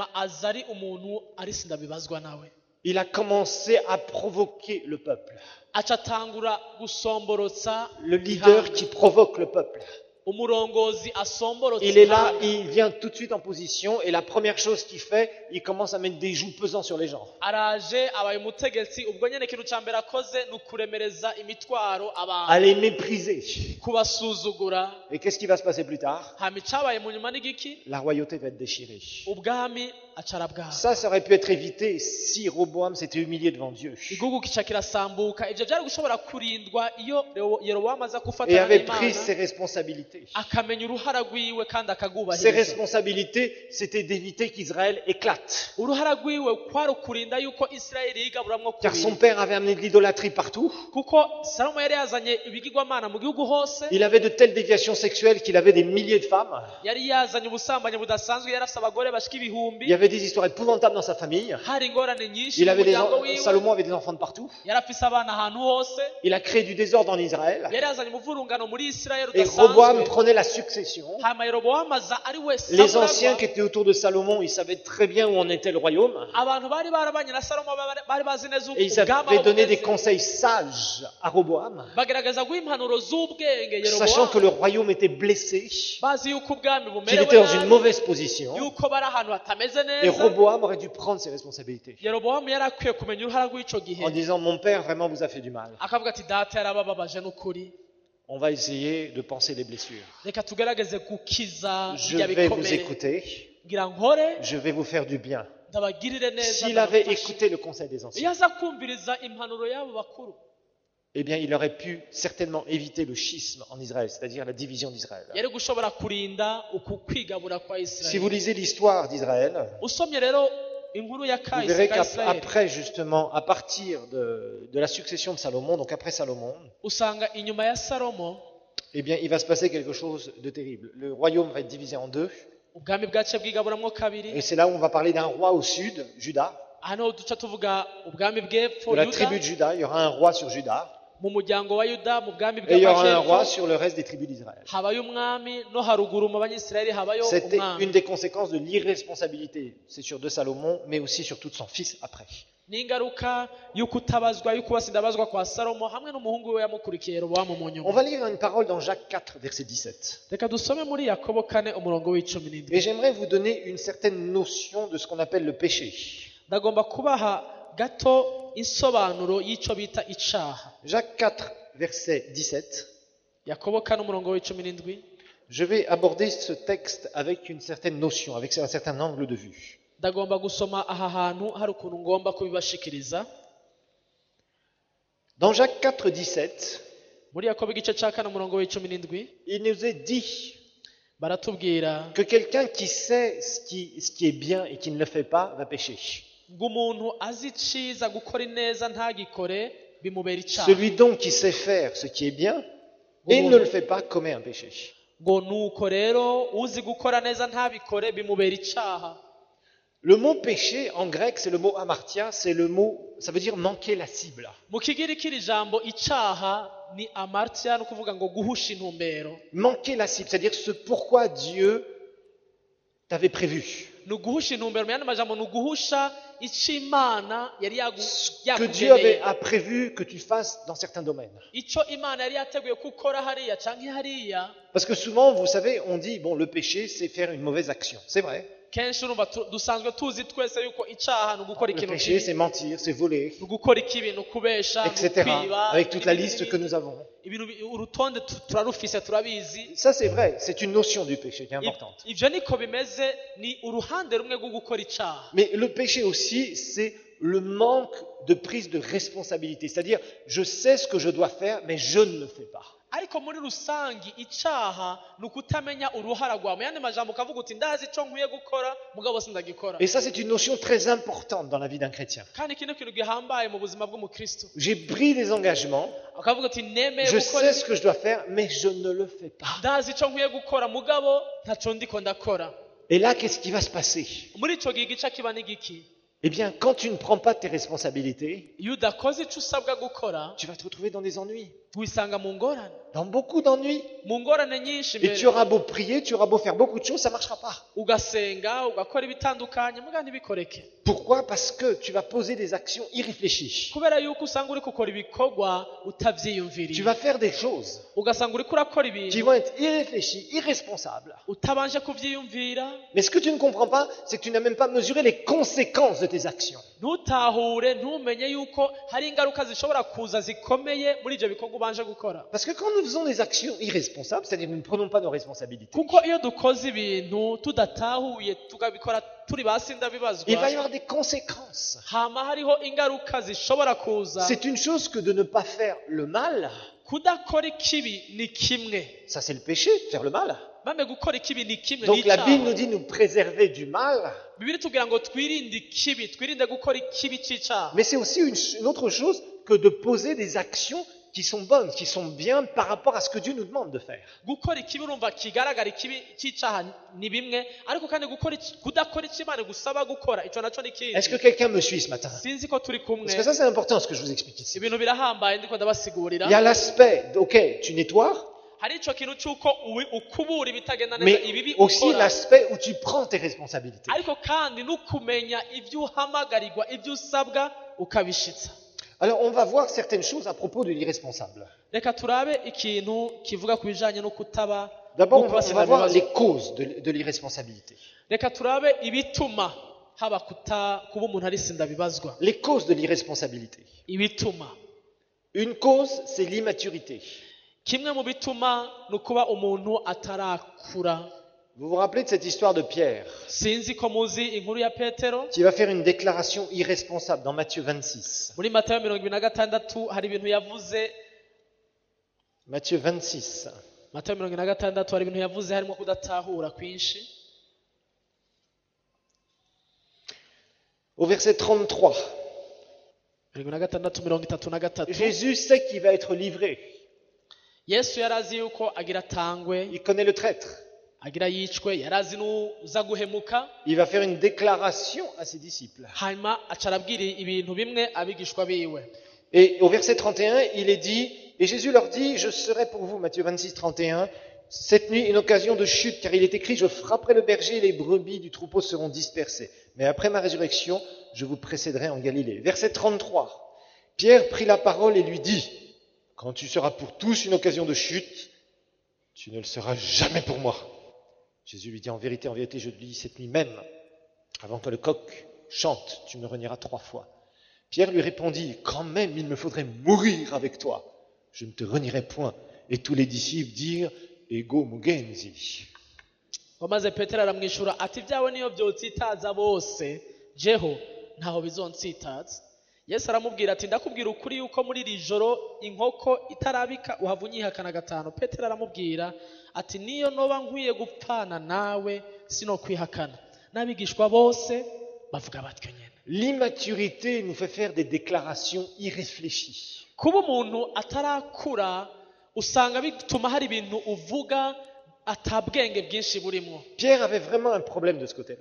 Speaker 1: Il a commencé à provoquer le peuple. Le leader qui provoque le peuple. Il est là, il vient tout de suite en position et la première chose qu'il fait, il commence à mettre des jougs pesants sur les gens. À les mépriser. Et qu'est-ce qui va se passer plus tard? La royauté va être déchirée. Ça aurait pu être évité si Roboam s'était humilié devant Dieu. Et avait pris ses responsabilités. Ses responsabilités, c'était d'éviter qu'Israël éclate. Car son père avait amené de l'idolâtrie partout. Il avait de telles déviations sexuelles qu'il avait des milliers de femmes. Il y avait des histoires épouvantables dans sa famille. Salomon avait des enfants de partout. Il a créé du désordre en Israël. Et Roboam prenait la succession. Les anciens qui étaient autour de Salomon, ils savaient très bien où en était le royaume. Et ils avaient donné des conseils sages à Roboam, sachant que le royaume était blessé, qu'il était dans une mauvaise position. Et Roboam aurait dû prendre ses responsabilités en disant, mon père vraiment vous a fait du mal. On va essayer de panser les blessures. Je vais vous écouter. Je vais vous faire du bien. S'il avait écouté le conseil des anciens, eh bien, il aurait pu certainement éviter le schisme en Israël, c'est-à-dire la division d'Israël. Si vous lisez l'histoire d'Israël, vous verrez qu'après, justement, à partir de la succession de Salomon, donc après Salomon, eh bien, il va se passer quelque chose de terrible. Le royaume va être divisé en deux. Et c'est là où on va parler d'un roi au sud, Juda. De la tribu de Juda, il y aura un roi sur Juda. Et il y aura un roi sur le reste des tribus d'Israël. C'était une des conséquences de l'irresponsabilité, c'est sûr, de Salomon, mais aussi surtout de son fils après. On va lire une parole dans Jacques 4, verset 17. Et j'aimerais vous donner une certaine notion de ce qu'on appelle le péché. Jacques 4, verset 17. Je vais aborder ce texte avec une certaine notion, avec un certain angle de vue. Dans Jacques 4, 17, il nous est dit que quelqu'un qui sait ce qui est bien et qui ne le fait pas va pécher. Celui donc qui sait faire ce qui est bien et ne le fait pas commet un péché. Le mot péché en grec, c'est le mot amartia, c'est le mot, ça veut dire manquer la cible.
Speaker 2: mu kigiriki iri jambo icaha ni amartya, ni ukuvuga ngo guhusha intumbero.
Speaker 1: Manquer la cible, c'est-à-dire ce pourquoi Dieu t'avait prévu.
Speaker 2: Ni uguhusha intumbero, mu yandi majambo ni uguhusha icyo Imana yari
Speaker 1: Que Dieu
Speaker 2: yakugeneye,
Speaker 1: a prévu que tu fasses dans certains domaines.
Speaker 2: icyo Imana yari yateguye ko ukora hariya canke hariya.
Speaker 1: Parce que souvent, vous savez, on dit, bon, le péché, c'est faire une mauvaise action. C'est vrai.
Speaker 2: Kenshi urumva dusanzwe tuzi twese yuko icaha ni ugukora
Speaker 1: Le
Speaker 2: ikintu
Speaker 1: péché,
Speaker 2: kibi,
Speaker 1: c'est mentir, c'est voler,
Speaker 2: ni ugukora ikibi, ni ukubesha, ni
Speaker 1: etc.
Speaker 2: ukwiba,
Speaker 1: Avec toute la
Speaker 2: ibintu
Speaker 1: liste
Speaker 2: bibi.
Speaker 1: que nous avons.
Speaker 2: Urutonde turarufise turabizi.
Speaker 1: Ça, c'est vrai. C'est une notion du péché qui est importante.
Speaker 2: Ivyo niko bimeze, ni uruhande rumwe rwo gukora icaha.
Speaker 1: Mais le péché aussi, c'est le manque de prise de responsabilité. C'est-à-dire, je sais ce que je dois faire, mais je ne le fais pas.
Speaker 2: Ariko muri rusangi icaha ni ukutamenya uruhara rwawe. Mu yandi majambo ukavuga uti ndazi ico nkwiye gukora mugabo sindagikora.
Speaker 1: Et ça, c'est une notion très importante dans la vie d'un chrétien.
Speaker 2: Kandi iki ni ikintu gihambaye mu buzima bw'umukristo.
Speaker 1: J'ai pris des engagements,
Speaker 2: Ukavuga uti nemeye
Speaker 1: je
Speaker 2: gukora
Speaker 1: sais
Speaker 2: ibi,
Speaker 1: ce que je dois faire, mais je ne le fais pas.
Speaker 2: ndazi ico nkwiye gukora mugabo ntaco ndiko ndakora.
Speaker 1: Et là, qu'est-ce qui va se passer?
Speaker 2: Muri ico gihe igica kiba ni giki?
Speaker 1: Eh bien, quand tu ne prends pas tes responsabilités,
Speaker 2: Iyo udakoze ico usabwa gukora
Speaker 1: tu vas te retrouver dans des ennuis,
Speaker 2: wisanga mu ngorane,
Speaker 1: dans beaucoup d'ennuis.
Speaker 2: mu ngorane nyinshi
Speaker 1: Et tu
Speaker 2: mbere.
Speaker 1: auras beau prier, tu auras beau faire beaucoup de choses, ça ne marchera pas.
Speaker 2: Ugasenga ugakora ibitandukanye mugabo ntibikoreke.
Speaker 1: Pourquoi? Parce que tu vas poser des actions irréfléchies.
Speaker 2: Kubera yuko usanga uri gukora ibikorwa
Speaker 1: Tu
Speaker 2: utavyiyumviriye,
Speaker 1: vas faire des choses
Speaker 2: ugasanga uriko urakora
Speaker 1: qui
Speaker 2: ibintu
Speaker 1: vont être irréfléchies, irresponsables.
Speaker 2: utabanje kuvyiyumvira.
Speaker 1: Mais ce que tu ne comprends pas, c'est que tu n'as même pas mesuré les conséquences de tes actions.
Speaker 2: Ntutahure, ntumenye yuko hari ingaruka zishobora kuza zikomeye muri ivyo bikorwa ubanje gukora.
Speaker 1: Parce que quand nous faisons des actions irresponsables, c'est-à-dire nous ne prenons pas nos responsabilités,
Speaker 2: Kuko iyo dukoze ibintu tudatahuye tukabikora turi basinda
Speaker 1: il va y
Speaker 2: bibazwa,
Speaker 1: avoir des conséquences.
Speaker 2: hama hariho ingaruka zishobora kuza.
Speaker 1: C'est une chose que de ne pas faire le mal.
Speaker 2: Kudakora ikibi ni kimwe,
Speaker 1: Ça, c'est le péché, faire le mal.
Speaker 2: bame gukora ikibi ni kimwe
Speaker 1: Donc la Bible nous
Speaker 2: n'icaha.
Speaker 1: dit nous préserver du mal.
Speaker 2: Bibiri tugira ngo twirinde ikibi, twirinde gukora ikibi c'icaha.
Speaker 1: Mais c'est aussi une autre chose que de poser des actions qui sont bonnes, qui sont bien par rapport à ce que Dieu nous demande de faire.
Speaker 2: Gukora ikibi urumva kigaragara ikibi c'icaha ni bimwe, ariko kandi kudakora icyo Imana igusaba gukora ico naco ni
Speaker 1: Est-ce que
Speaker 2: kindi.
Speaker 1: quelqu'un me suit ce matin?
Speaker 2: Sinzi ko turi kumwe,
Speaker 1: Parce que ça, c'est important ce que je vous explique ici.
Speaker 2: ibintu birahambaye ndiko
Speaker 1: Il y
Speaker 2: ndabasigurira.
Speaker 1: a l'aspect, ok, tu nettoies,
Speaker 2: Hari ico kintu c'uko ukubura ibitagenda neza,
Speaker 1: mais
Speaker 2: ibibi
Speaker 1: aussi
Speaker 2: ukora,
Speaker 1: l'aspect où tu prends tes responsabilités.
Speaker 2: ariko kandi n'ukumenya ivyo uhamagarirwa, ivyo usabwa ukabishitsa.
Speaker 1: Alors, on va voir certaines choses à propos de l'irresponsable.
Speaker 2: Reka turabe ikintu kivuga ku bijanye no kutaba
Speaker 1: D'abord,
Speaker 2: no
Speaker 1: on va
Speaker 2: kubasira
Speaker 1: voir
Speaker 2: ibibazo.
Speaker 1: les causes de l'irresponsabilité.
Speaker 2: Reka turabe ibituma haba kuba umuntu ari sinda bibazwa.
Speaker 1: Les causes de l'irresponsabilité.
Speaker 2: Ibituma,
Speaker 1: Une cause, c'est l'immaturité.
Speaker 2: kimwe mu bituma ni ukuba umuntu atarakura.
Speaker 1: Vous vous rappelez de cette histoire de Pierre,
Speaker 2: Sinzi ko muzi inkuru ya Petero.
Speaker 1: qui va faire une déclaration irresponsable dans Matthieu 26.
Speaker 2: Muri Matayo 26 hari ibintu yavuze.
Speaker 1: Matthieu 26.
Speaker 2: Matayo 26 hari ibintu yavuze harimo kudatahura kwinshi.
Speaker 1: Au verset 33,
Speaker 2: 26:33.
Speaker 1: Jésus sait qu'il va être livré.
Speaker 2: Yesu yarazi yuko agira tangwe,
Speaker 1: Il connaît le traître.
Speaker 2: agira yicwe, yarazi n'uza guhemuka.
Speaker 1: Il va faire une déclaration à ses disciples.
Speaker 2: Hanyuma acarabwira ibintu bimwe abigishwa biwe.
Speaker 1: Et au verset 31, il est dit, et Jésus leur dit, je serai pour vous, Matthieu 26, 31, cette nuit une occasion de chute, car il est écrit, je frapperai le berger et les brebis du troupeau seront dispersées. Mais après ma résurrection, je vous précéderai en Galilée. Verset 33, Pierre prit la parole et lui dit, quand tu seras pour tous une occasion de chute, tu ne le seras jamais pour moi. Jésus lui dit, en vérité, je te dis, cette nuit même, avant que le coq chante, tu me renieras 3 fois. Pierre lui répondit, quand même il me faudrait mourir avec toi, je ne te renierai point. Et tous les disciples dirent, ego mugenzi.
Speaker 2: Wamaze Petero aramwishura ati byawe niyo byotsitaza bose jeho ntaho bizonsitaza. Yesu aramubwira ati ndakubwira ukuri yuko muri iri joro inkoko itarabika uhava unyihakana 5. Petero aramubwira ati niyo noba nkwiye gupfana nawe sino kwihakana. N'abigishwa bose bavuga batyo nyene.
Speaker 1: L'immaturité nous fait faire des déclarations irréfléchies.
Speaker 2: Kuba umuntu atarakura usanga bituma hari ibintu uvuga atabwenge bwinshi burimo.
Speaker 1: Pierre avait vraiment un problème de ce côté-là.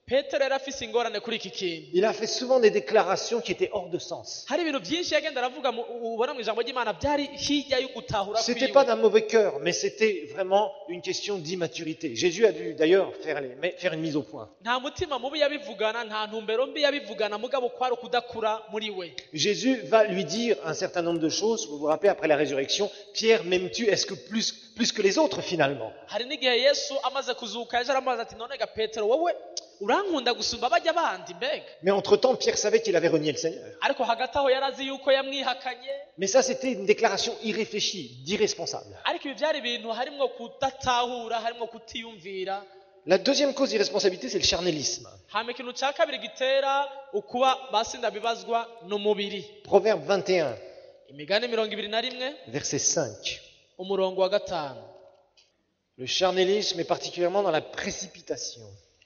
Speaker 2: petero yari afise ingorane kuri iki kintu.
Speaker 1: Il a fait souvent des déclarations qui étaient hors de sens.
Speaker 2: Hari ibintu byinshi yagenda aravuga ubona mu ijambo ry'Imana byari hirya yo gutahura
Speaker 1: C'était
Speaker 2: kwiwe.
Speaker 1: pas d'un mauvais cœur, mais c'était vraiment une question d'immaturité. Jésus a dû d'ailleurs faire une mise au point.
Speaker 2: Nta mutima mubi yabivugana, nta ntumbero mbi yabivugana, mugabo kwari ukudakura muri we.
Speaker 1: Jésus va lui dire un certain nombre de choses. Vous vous rappelez, après la résurrection, Pierre, m'aimes-tu? Est-ce que plus que les autres finalement?
Speaker 2: Hari n'igihe Yesu amaze kuzuka yaje aramubaza ati none ga Petero wowe urankunda gusumba bajya bandi mbega.
Speaker 1: Mais entre-temps, Pierre savait qu'il avait renié le Seigneur.
Speaker 2: Ariko hagati aho yarazi yuko yamwihakanye.
Speaker 1: Mais ça, c'était une déclaration irréfléchie, d'irresponsable.
Speaker 2: Ariko ibi byari ibintu harimwo kudatahura, harimwo kutiyumvira.
Speaker 1: La deuxième cause d'irresponsabilité, c'est le charnélisme.
Speaker 2: Hama ikintu cya kabiri gitera ukuba basinda bibazwa n'umubiri.
Speaker 1: Proverbe 21,
Speaker 2: Imigani 21
Speaker 1: verset 5.
Speaker 2: umurongo wa 5.
Speaker 1: Le charnélisme est particulièrement dans la précipitation.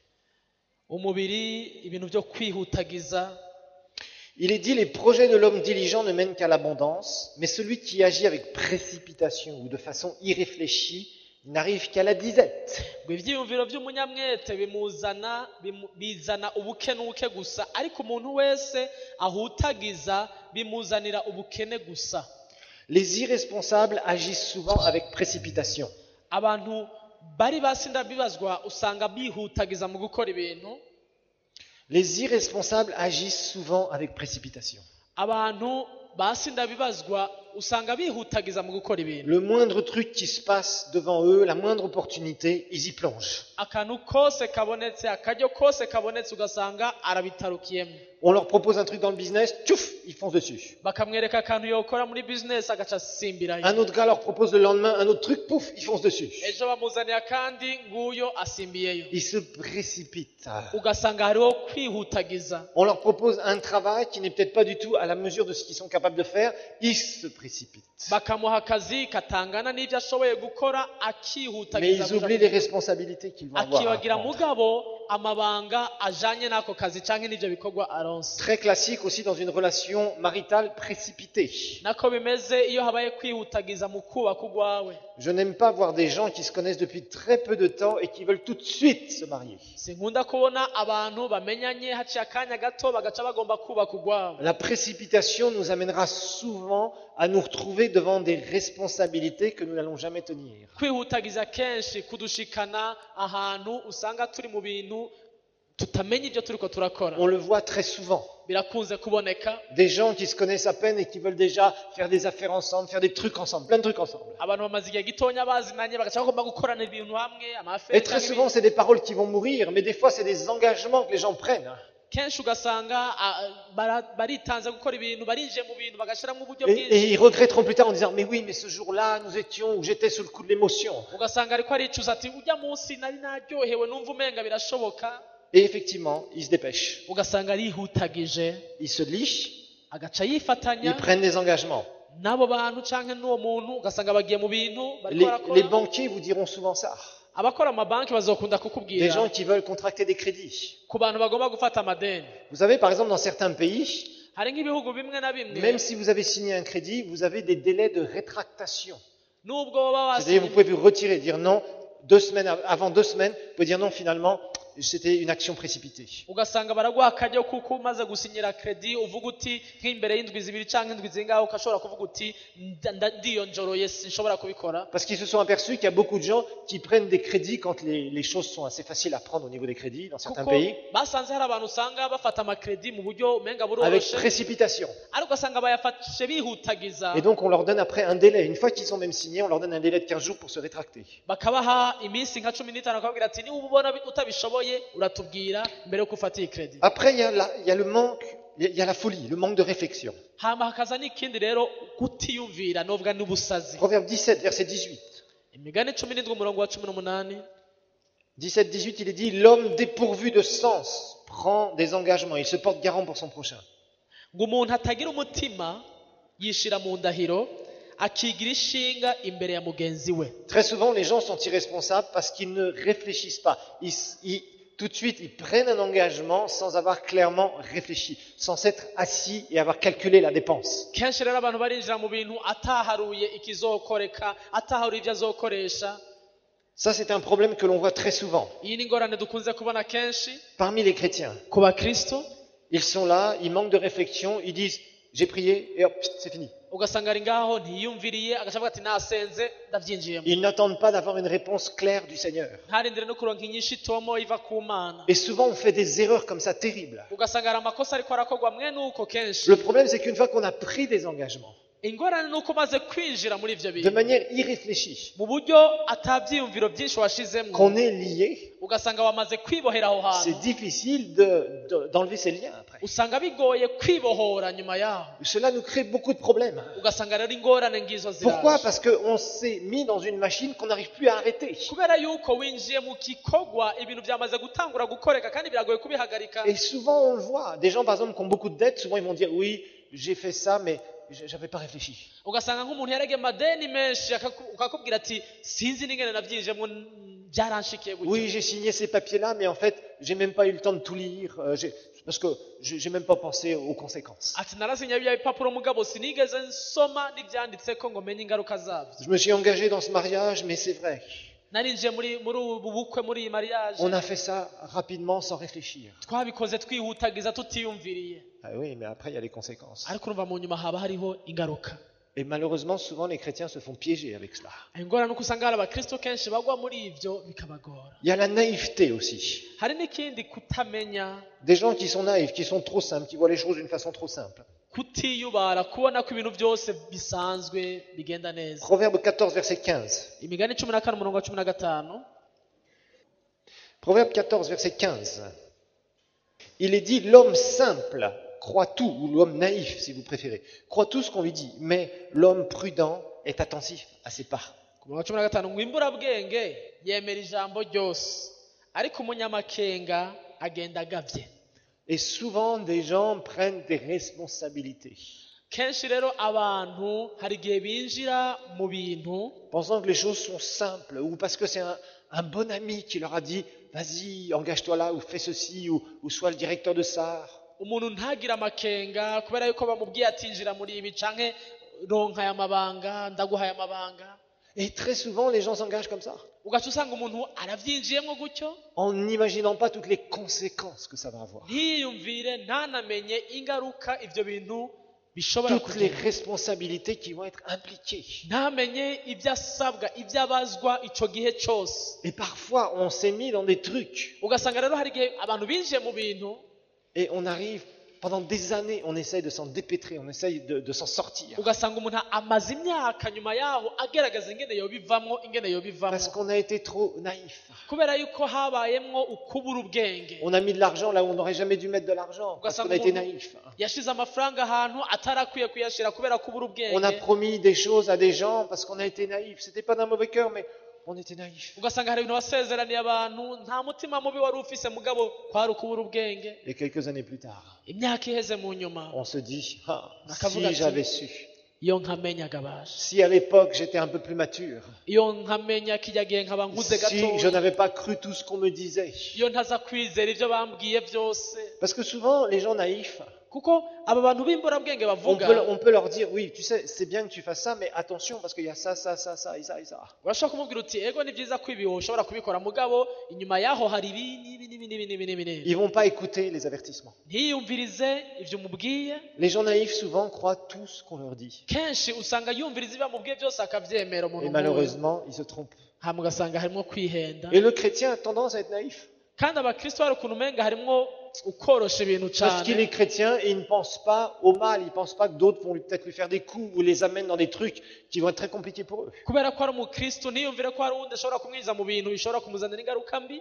Speaker 2: Umubiri ibintu byo kwihutagiza.
Speaker 1: Il est dit, les projets de l'homme diligent ne mènent qu'à l'abondance, mais celui qui agit avec précipitation ou de façon irréfléchie n'arrive qu'à la disette.
Speaker 2: Ngo ivyiyumviro by'umunyamwete bizana ubukenuke gusa, ariko umuntu wese ahutagiza bimuzanira ubukene gusa.
Speaker 1: Les irresponsables agissent souvent avec précipitation.
Speaker 2: Abantu bari basinda bibazwa usanga bihutagiza mu gukora ibintu.
Speaker 1: Les irresponsables agissent souvent avec précipitation.
Speaker 2: Abantu basinda bibazwa usanga bihutagiza mu gukora ibintu.
Speaker 1: Le moindre truc qui se passe devant eux, la moindre opportunité, ils y plongent.
Speaker 2: Akantu kose kabonetse, akaryo kose kabonetse ugasanga arabitarukiyemo.
Speaker 1: On leur propose un truc dans le business, tchouf, ils foncent dessus.
Speaker 2: Bakamwereka akantu yokora muri business agaca asimbirayo.
Speaker 1: Un autre gars leur propose le lendemain un autre truc, pouf, ils foncent dessus.
Speaker 2: Ejo bamuzaniye akandi nguyo asimbiyeyo.
Speaker 1: Ils se précipitent.
Speaker 2: Ugasanga hariho kwihutagiza.
Speaker 1: On leur propose un travail qui n'est peut-être pas du tout à la mesure de ce qu'ils sont capables de faire, ils se précipitent.
Speaker 2: Bakamuha akazi katangana n'ibyo ashoboye gukora
Speaker 1: Mais
Speaker 2: akihutagiza.
Speaker 1: ils oublient les responsabilités qu'ils vont avoir. à
Speaker 2: akibagira
Speaker 1: prendre.
Speaker 2: mugabo amabanga ajanye n'ako kazi canke n'ivyo bikorwa aronse.
Speaker 1: Très classique aussi dans une relation maritale précipitée.
Speaker 2: Nako bimeze iyo habaye kwihutagiza mu kubaka ugwawe.
Speaker 1: Je n'aime pas voir des gens qui se connaissent depuis très peu de temps et qui veulent tout de suite se marier.
Speaker 2: Sinkunda kubona abantu bamenyanye haciye akanya gato bagaca bagomba kubaka ugwabo.
Speaker 1: La précipitation nous amènera souvent à nous retrouver devant des responsabilités que nous n'allons jamais tenir.
Speaker 2: Kwihutagiza kenshi kudushikana ahantu usanga turi mu bintu tutamenya ibyo turiko turakora.
Speaker 1: On le voit très souvent.
Speaker 2: Birakunze kuboneka
Speaker 1: Des gens qui se connaissent à peine et qui veulent déjà faire des affaires ensemble, faire des trucs ensemble, plein de trucs ensemble.
Speaker 2: abantu bamaze igihe gitonya bazinanye bagaca bagomba gukorana ibintu hamwe
Speaker 1: Et
Speaker 2: amaferi
Speaker 1: très souvent, c'est des paroles qui vont mourir, mais des fois, c'est des engagements que les gens prennent.
Speaker 2: kenshi ugasanga baritanze gukora ibintu barinjiye mu bintu bagashyiramo uburyo
Speaker 1: Et
Speaker 2: bwinshi
Speaker 1: ils regretteront plus tard en disant, mais oui, mais ce jour-là, nous étions, où j'étais sous le coup de l'émotion.
Speaker 2: ugasanga ariko aricuza ati ujya munsi nari naryohewe numva umenga birashoboka.
Speaker 1: Et effectivement, ils se dépêchent.
Speaker 2: Ugasanga arihutagije
Speaker 1: Ils se lient,
Speaker 2: agaca yifatanya
Speaker 1: ils prennent des engagements.
Speaker 2: n'abo bantu canke n'uwo muntu ugasanga bagiye mu bintu bariko
Speaker 1: Les
Speaker 2: barakora.
Speaker 1: banquiers vous diront souvent ça.
Speaker 2: abakora amabanki bazokunda
Speaker 1: Des
Speaker 2: kukubwira
Speaker 1: gens qui veulent contracter des crédits.
Speaker 2: ku bantu bagomba gufata amadeni.
Speaker 1: Vous savez, par exemple, dans certains pays,
Speaker 2: hari nk'ibihugu bimwe na bimwe
Speaker 1: même si vous avez signé un crédit, vous avez des délais de rétractation.
Speaker 2: nubwo baba
Speaker 1: C'est-à-dire, vous pouvez vous retirer, dire non, 2 semaines, avant 2 semaines, vous pouvez dire non, finalement, c'était une action précipitée.
Speaker 2: ugasanga baraguha akaryo kuko umaze gusinyira kredi uvuga uti nk'imbere y'indwi zibiri canke indwi zingaho ukashobora kuvuga uti ndiyonjoroye sinshobora kubikora.
Speaker 1: Parce qu'ils se sont aperçus qu'il y a beaucoup de gens qui prennent des crédits quand les choses sont assez faciles à prendre au niveau des crédits dans certains
Speaker 2: kuko
Speaker 1: pays,
Speaker 2: basanze hari abantu usanga bafata amakredi mu buryo umenga
Speaker 1: avec
Speaker 2: buroroshe
Speaker 1: précipitation.
Speaker 2: ariko ugasanga bayafashe bihutagiza
Speaker 1: Et donc, on leur donne après un délai. Une fois qu'ils sont même signés, on leur donne un délai de 15 jours pour se rétracter.
Speaker 2: bakabaha iminsi nka 15 bakababwira ati niba ubona utabishoboye uratubwira mbere yo gufata iyi kredi.
Speaker 1: Après, il y a le manque, il y a la folie, le manque de réflexion.
Speaker 2: hama hakaza n'ikindi rero kutiyumvira novuga n'ubusazi.
Speaker 1: Proverbe 17, verset 18.
Speaker 2: imigani 17 umurongo wa 18
Speaker 1: 17-18, il est dit, l'homme dépourvu de sens prend des engagements, il se porte garant pour son prochain.
Speaker 2: ngo umuntu atagira umutima yishira mu ndahiro akigira ishinga imbere ya mugenzi we.
Speaker 1: Très souvent, les gens sont irresponsables parce qu'ils ne réfléchissent pas. Tout de suite, ils prennent un engagement sans avoir clairement réfléchi, sans s'être assis et avoir calculé la dépense.
Speaker 2: kenshi rero abantu barinjira mu bintu ataharuye ikizokoreka ataharuye ibyo azokoresha.
Speaker 1: Ça, c'est un problème que l'on voit très souvent
Speaker 2: iyi ni ingorane dukunze kubona kenshi
Speaker 1: parmi les chrétiens.
Speaker 2: ku bakristo.
Speaker 1: Ils sont là, ils manquent de réflexion, ils disent j'ai prié et hop, c'est fini.
Speaker 2: Ugasanga ari ngaho ntiyumviriye agacavuga ati nasenze ndabyinjiyemo,
Speaker 1: Ils n'attendent pas d'avoir une réponse claire du Seigneur.
Speaker 2: ntarindire no kuronka inyinshi itomo iva ku Mana.
Speaker 1: Et souvent, on fait des erreurs comme ça terribles.
Speaker 2: Ugasanga hari amakosa ariko arakorwa mwene uko kenshi.
Speaker 1: Le problème, c'est qu'une fois qu'on a pris des engagements,
Speaker 2: ingorane ni uko umaze kwinjira muri ivyo
Speaker 1: de
Speaker 2: bintu
Speaker 1: manière irréfléchie,
Speaker 2: mu buryo atabyiyumviro byinshi washizemo,
Speaker 1: qu'on est lié,
Speaker 2: ugasanga wamaze kwibohera aho
Speaker 1: c'est
Speaker 2: hantu,
Speaker 1: difficile d'enlever ces liens après.
Speaker 2: usanga bigoye kwibohora nyuma yaho.
Speaker 1: Cela nous crée beaucoup de problèmes.
Speaker 2: Ugasanga rero ingorane ngizo
Speaker 1: Pourquoi?
Speaker 2: ziraje
Speaker 1: Parce qu'on s'est mis dans une machine qu'on n'arrive plus à arrêter.
Speaker 2: kubera yuko winjiye mu gikorwa ibintu byamaze gutangura gukoreka kandi biragoye kubihagarika.
Speaker 1: Et souvent, on le voit. Des gens, par exemple, qui ont beaucoup de dettes, souvent, ils vont dire oui, j'ai fait ça, mais j'avais pas réfléchi.
Speaker 2: Ugasanga nk'umuntu yarege amadeni menshi ukakubwira ati sinzi n'ingene nabyinjiyemo byaranshikiye gutya.
Speaker 1: Oui, j'ai signé ces papiers-là, mais en fait, j'ai même pas eu le temps de tout lire, parce que j'ai même pas pensé aux conséquences.
Speaker 2: Ati narasinye bya bipapuro mugabo sinigeze nsoma n'ibyanditseko ngo menye ingaruka zabyo.
Speaker 1: Je me suis engagé dans ce mariage, mais c'est vrai.
Speaker 2: Narinjiye muri ubu bukwe, muri iyi mariage,
Speaker 1: On a fait ça rapidement, sans réfléchir.
Speaker 2: twabikoze twihutagiza tutiyumviriye,
Speaker 1: Ah oui, mais après, il y a les conséquences.
Speaker 2: ariko urumva mu nyuma haba hariho ingaruka.
Speaker 1: Et malheureusement, souvent, les chrétiens se font piéger avec cela.
Speaker 2: ingorane nuko usanga hari abakristo kenshi bagwa muri ivyo bikabagora.
Speaker 1: Il y a la naïveté aussi.
Speaker 2: Hari n'ikindi kutamenya,
Speaker 1: Des gens qui sont naïfs, qui sont trop simples, qui voient les choses d'une façon trop simple.
Speaker 2: kutiyubara, kubona ko ibintu byose bisanzwe bigenda neza.
Speaker 1: Proverbe 14, verset 15.
Speaker 2: Imigani 14 umurongo wa 15.
Speaker 1: Proverbe 14, verset 15. Il est dit, l'homme simple croit tout, ou l'homme naïf, si vous préférez, croit tout ce qu'on lui dit, mais l'homme prudent est attentif à ses pas.
Speaker 2: Ku murongo wa 15 ngo imburabwenge yemera ijambo ryose, ariko umunyamakenga agenda agavye.
Speaker 1: Et souvent, des gens prennent des responsabilités,
Speaker 2: Kenshi rero abantu hari igihe binjira mu bintu
Speaker 1: pensant que les choses sont simples, ou parce que c'est un bon ami qui leur a dit, vas-y, engage-toi là, ou fais ceci, ou sois le directeur de ça.
Speaker 2: umuntu ntagire amakenga kubera yuko bamubwiye atinjira muri ibi canke ronka aya mabanga, ndaguhaye amabanga.
Speaker 1: Et très souvent, les gens s'engagent comme ça,
Speaker 2: Ugaca usanga umuntu aravyinjiyemwo gutyo,
Speaker 1: en n'imaginant pas toutes les conséquences que ça va avoir.
Speaker 2: ntiyiyumvire, ntanamenye ingaruka ivyo bintu bishobora
Speaker 1: Toutes les
Speaker 2: kugira,
Speaker 1: responsabilités qui vont être impliquées.
Speaker 2: ntamenye ibyo asabwa, ibyo abazwa ico gihe cose.
Speaker 1: Et parfois, on s'est mis dans des trucs,
Speaker 2: Ugasanga rero hari igihe abantu binjiye mu bintu,
Speaker 1: et on arrive, pendant des années, on essaye de s'en dépêtrer, on essaye de s'en sortir.
Speaker 2: ugasanga umuntu amaze imyaka nyuma yaho agerageza ingene yobivamwo, ingene
Speaker 1: Parce
Speaker 2: yobivamwo,
Speaker 1: qu'on a été trop naïf.
Speaker 2: kubera yuko habayemwo ukubura ubwenge.
Speaker 1: On a mis de l'argent là où on n'aurait jamais dû mettre de l'argent, parce qu'on a été naïf.
Speaker 2: Yashize amafaranga ahantu atarakwiye kuyashira kubera kubura
Speaker 1: On a
Speaker 2: ubwenge.
Speaker 1: promis des choses à des gens parce qu'on a été naïf. C'était pas d'un mauvais cœur, mais on était naïf.
Speaker 2: Ugasanga hari ibintu wasezeraniye abantu, nta mutima mubi wari ufise, mugabo kwari ukubura ubwenge.
Speaker 1: Et quelques années plus tard,
Speaker 2: Imyaka iheze mu nyuma,
Speaker 1: on se dit, ah,
Speaker 2: Nakavuga
Speaker 1: si
Speaker 2: ati,
Speaker 1: j'avais su,
Speaker 2: iyo nkamenyaga baje,
Speaker 1: si à l'époque j'étais un peu plus mature,
Speaker 2: iyo nkamenya kijya gihe nkaba nkuze
Speaker 1: si je
Speaker 2: gatoya,
Speaker 1: n'avais pas cru tout ce qu'on me disait.
Speaker 2: iyo ntaza kwizera ibyo bambwiye byose.
Speaker 1: Parce que souvent, les gens naïfs,
Speaker 2: Kuko aba bantu b'imburabwenge bavuga,
Speaker 1: on peut leur dire, oui, tu sais, c'est bien que tu fasses ça, mais attention, parce qu'il y a ça, ça, ça, ça, et ça, et ça.
Speaker 2: urashobora kumubwira uti ego ni byiza ko ibi ushobora kubikora, mugabo inyuma yaho hari ibi n'ibi.
Speaker 1: Ils vont pas écouter les avertissements.
Speaker 2: ntiyiyumvirize ibyo umubwiye.
Speaker 1: Les gens naïfs, souvent, croient tout ce qu'on leur dit.
Speaker 2: Kenshi usanga yumviriza ibyo bamubwiye byose akabyemera umuntu
Speaker 1: Et
Speaker 2: nk'uyu.
Speaker 1: malheureusement, ils se trompent.
Speaker 2: hama ugasanga harimo kwihenda.
Speaker 1: Et le chrétien a tendance à être naïf.
Speaker 2: kandi abakristo hari ukuntu umenga harimo ukorosha ibintu
Speaker 1: Parce qu'il
Speaker 2: cyane,
Speaker 1: est chrétien et il ne pense pas au mal. Il ne pense pas que d'autres vont peut-être lui faire des coups ou les amènent dans des trucs qui vont être très compliqués pour eux.
Speaker 2: kubera ko ari umukristo ntiyumvire ko hari uwundi ashobora kumwiza mu bintu bishobora kumuzanira ingaruka mbi.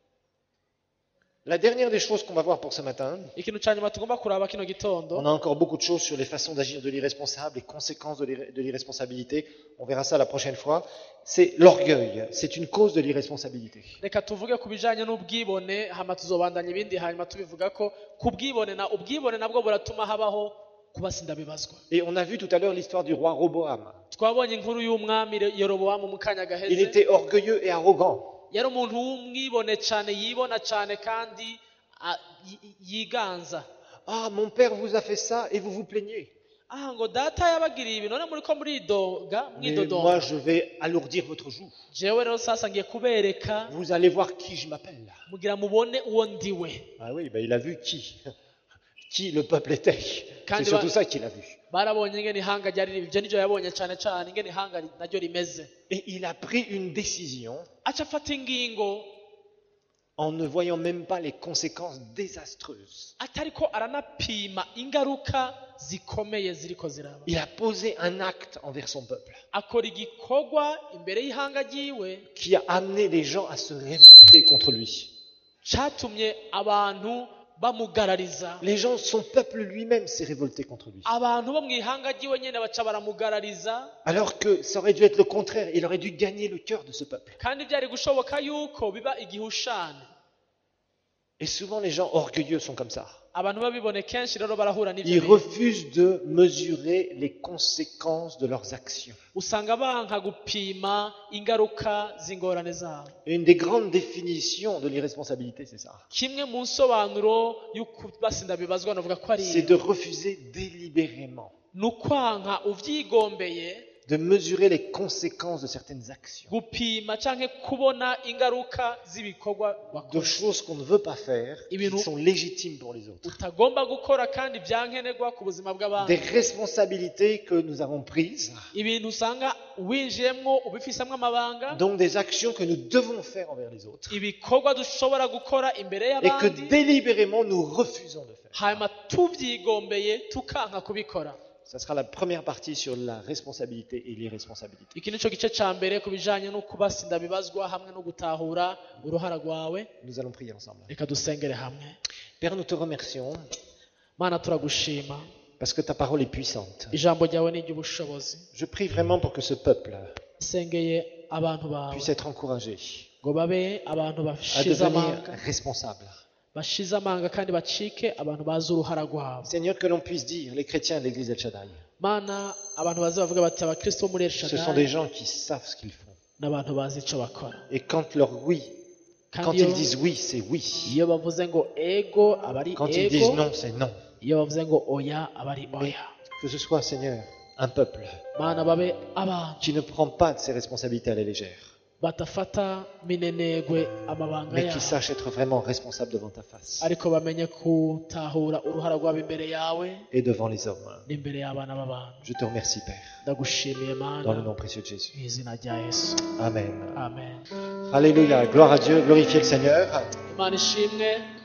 Speaker 1: La dernière des choses qu'on va voir pour ce matin,
Speaker 2: ikintu cya nyuma tugomba kuraba kino gitondo,
Speaker 1: on a encore beaucoup de choses sur les façons d'agir de l'irresponsable, les conséquences de l'irresponsabilité. On verra ça la prochaine fois. C'est l'orgueil. C'est une cause de l'irresponsabilité.
Speaker 2: reka tuvuge ku bijanye n'ubwibone, hama tuzobandanya ibindi hanyuma tubivuga ko ku bwibone ubwibone nabwo buratuma habaho kubasinda bibazwa.
Speaker 1: Et on a vu tout à l'heure l'histoire du roi Roboam.
Speaker 2: Twabonye inkuru y'umwami Yerobowamu mu kanya
Speaker 1: Il
Speaker 2: gaheze.
Speaker 1: était orgueilleux et arrogant.
Speaker 2: Yari umuntu w'umwibone cyane, yibona cyane kandi yiganza.
Speaker 1: Ah, mon père vous a fait ça et vous vous plaignez.
Speaker 2: aha ngo data yabagiriye ibi none muri ko muridoga
Speaker 1: Mais
Speaker 2: mwidodoga
Speaker 1: moi, je vais alourdir votre joug.
Speaker 2: jewe rero sasa ngiye kubereka
Speaker 1: Vous allez voir qui je m'appelle.
Speaker 2: mugira mubone uwo ndiwe
Speaker 1: Ah oui, ben il a vu qui le peuple était.
Speaker 2: Quand
Speaker 1: C'est
Speaker 2: il
Speaker 1: surtout
Speaker 2: va-
Speaker 1: ça qu'il a vu.
Speaker 2: barabonye ingene ihanga ryari riri ibyo nibyo yabonye cyane cyane ingene ihanga naryo rimeze
Speaker 1: Et il a pris une décision
Speaker 2: aca afata ingingo
Speaker 1: en ne voyant même pas les conséquences désastreuses.
Speaker 2: atariko aranapima ingaruka zikomeye ziriko ziraba
Speaker 1: Il a posé un acte envers son peuple
Speaker 2: akora igikorwa imbere y'ihanga ryiwe
Speaker 1: qui a amené les gens à se révolter contre lui.
Speaker 2: catumye abantu bamugarariza
Speaker 1: Les gens, son peuple lui-même s'est révolté contre lui.
Speaker 2: abantu bo mu ihanga ryiwe nyine baca baramugarariza
Speaker 1: Alors que ça aurait dû être le contraire. Il aurait dû gagner le cœur de ce peuple.
Speaker 2: kandi byari gushoboka yuko biba igihushane
Speaker 1: Et souvent, les gens orgueilleux sont comme ça.
Speaker 2: abantu babibone kenshi rero barahura n'ibyo
Speaker 1: Ils
Speaker 2: bintu.
Speaker 1: refusent de mesurer les conséquences de leurs actions.
Speaker 2: usanga banka gupima ingaruka z'ingorane zabo
Speaker 1: Et une des grandes définitions de l'irresponsabilité, c'est ça.
Speaker 2: kimwe mu nsobanuro y'uko basinda bibazwa navuga ko ari
Speaker 1: C'est de refuser délibérément
Speaker 2: ni ukwanka uvyigombeye
Speaker 1: de mesurer les conséquences de certaines actions,
Speaker 2: gupima canke kubona ingaruka z'ibikorwa
Speaker 1: de
Speaker 2: wakoze
Speaker 1: choses qu'on ne veut pas faire,
Speaker 2: Et
Speaker 1: qui
Speaker 2: bien,
Speaker 1: sont légitimes pour les autres.
Speaker 2: utagomba gukora kandi byankenerwa ku buzima
Speaker 1: Des
Speaker 2: bw'abandi
Speaker 1: responsabilités que nous avons prises,
Speaker 2: ibintu usanga winjiyemwo ubifisemwo amabanga
Speaker 1: donc des actions que nous devons faire envers les autres,
Speaker 2: ibikorwa dushobora gukora imbere
Speaker 1: et que
Speaker 2: y'abandi
Speaker 1: délibérément nous refusons de faire.
Speaker 2: hanyuma tuvyigombeye tukanka kubikora
Speaker 1: Ça sera la première partie sur la responsabilité et l'irresponsabilité.
Speaker 2: iki nico gice ca mbere ku bijanye no kubasinda bibazwa hamwe no gutahura uruhara rwawe
Speaker 1: Nous allons prier ensemble.
Speaker 2: reka dusengere hamwe
Speaker 1: Père, nous te remercions
Speaker 2: mana turagushima
Speaker 1: parce que ta parole est puissante.
Speaker 2: ijambo ryawe ni iry'ubushobozi
Speaker 1: Je prie vraiment pour que ce peuple
Speaker 2: sengeye abantu bawe
Speaker 1: puisse être encouragé
Speaker 2: ngo babe abantu
Speaker 1: à
Speaker 2: bashize
Speaker 1: devenir
Speaker 2: amanga
Speaker 1: responsable.
Speaker 2: bashize amanga kandi bacike abantu bazi uruhara rwabo
Speaker 1: Seigneur, que l'on puisse dire, les chrétiens de l'église El Shaddai,
Speaker 2: mana abantu bazi bavuga bati abakristo bo muri El
Speaker 1: ce sont des
Speaker 2: Shaddai
Speaker 1: gens qui savent ce qu'ils font.
Speaker 2: n'abantu bazi ico bakora
Speaker 1: Et quand leur oui, quand
Speaker 2: kandi
Speaker 1: ils disent oui, c'est oui.
Speaker 2: iyo bavuze ngo ego aba ari
Speaker 1: Quand ils disent
Speaker 2: ego
Speaker 1: non, c'est non.
Speaker 2: iyo bavuze ngo oya aba ari
Speaker 1: Mais
Speaker 2: oya
Speaker 1: que ce soit, Seigneur, un peuple
Speaker 2: mana babe abantu
Speaker 1: qui ne prend pas de ses responsabilités à la légère,
Speaker 2: batafata minenegwe amabanga
Speaker 1: mais qui
Speaker 2: yabo
Speaker 1: sache être vraiment responsable devant ta face
Speaker 2: ariko bamenye gutahura uruhara rwabo imbere yawe
Speaker 1: et devant les hommes.
Speaker 2: n'imbere y'abana b'abantu
Speaker 1: Je te remercie, Père,
Speaker 2: ndagushimiye
Speaker 1: dans le
Speaker 2: mana
Speaker 1: nom précieux de Jésus.
Speaker 2: mu izina rya yesu
Speaker 1: Amen.
Speaker 2: amen
Speaker 1: Alléluia. Gloire à Dieu. Glorifiez le Seigneur.
Speaker 2: imana ishimwe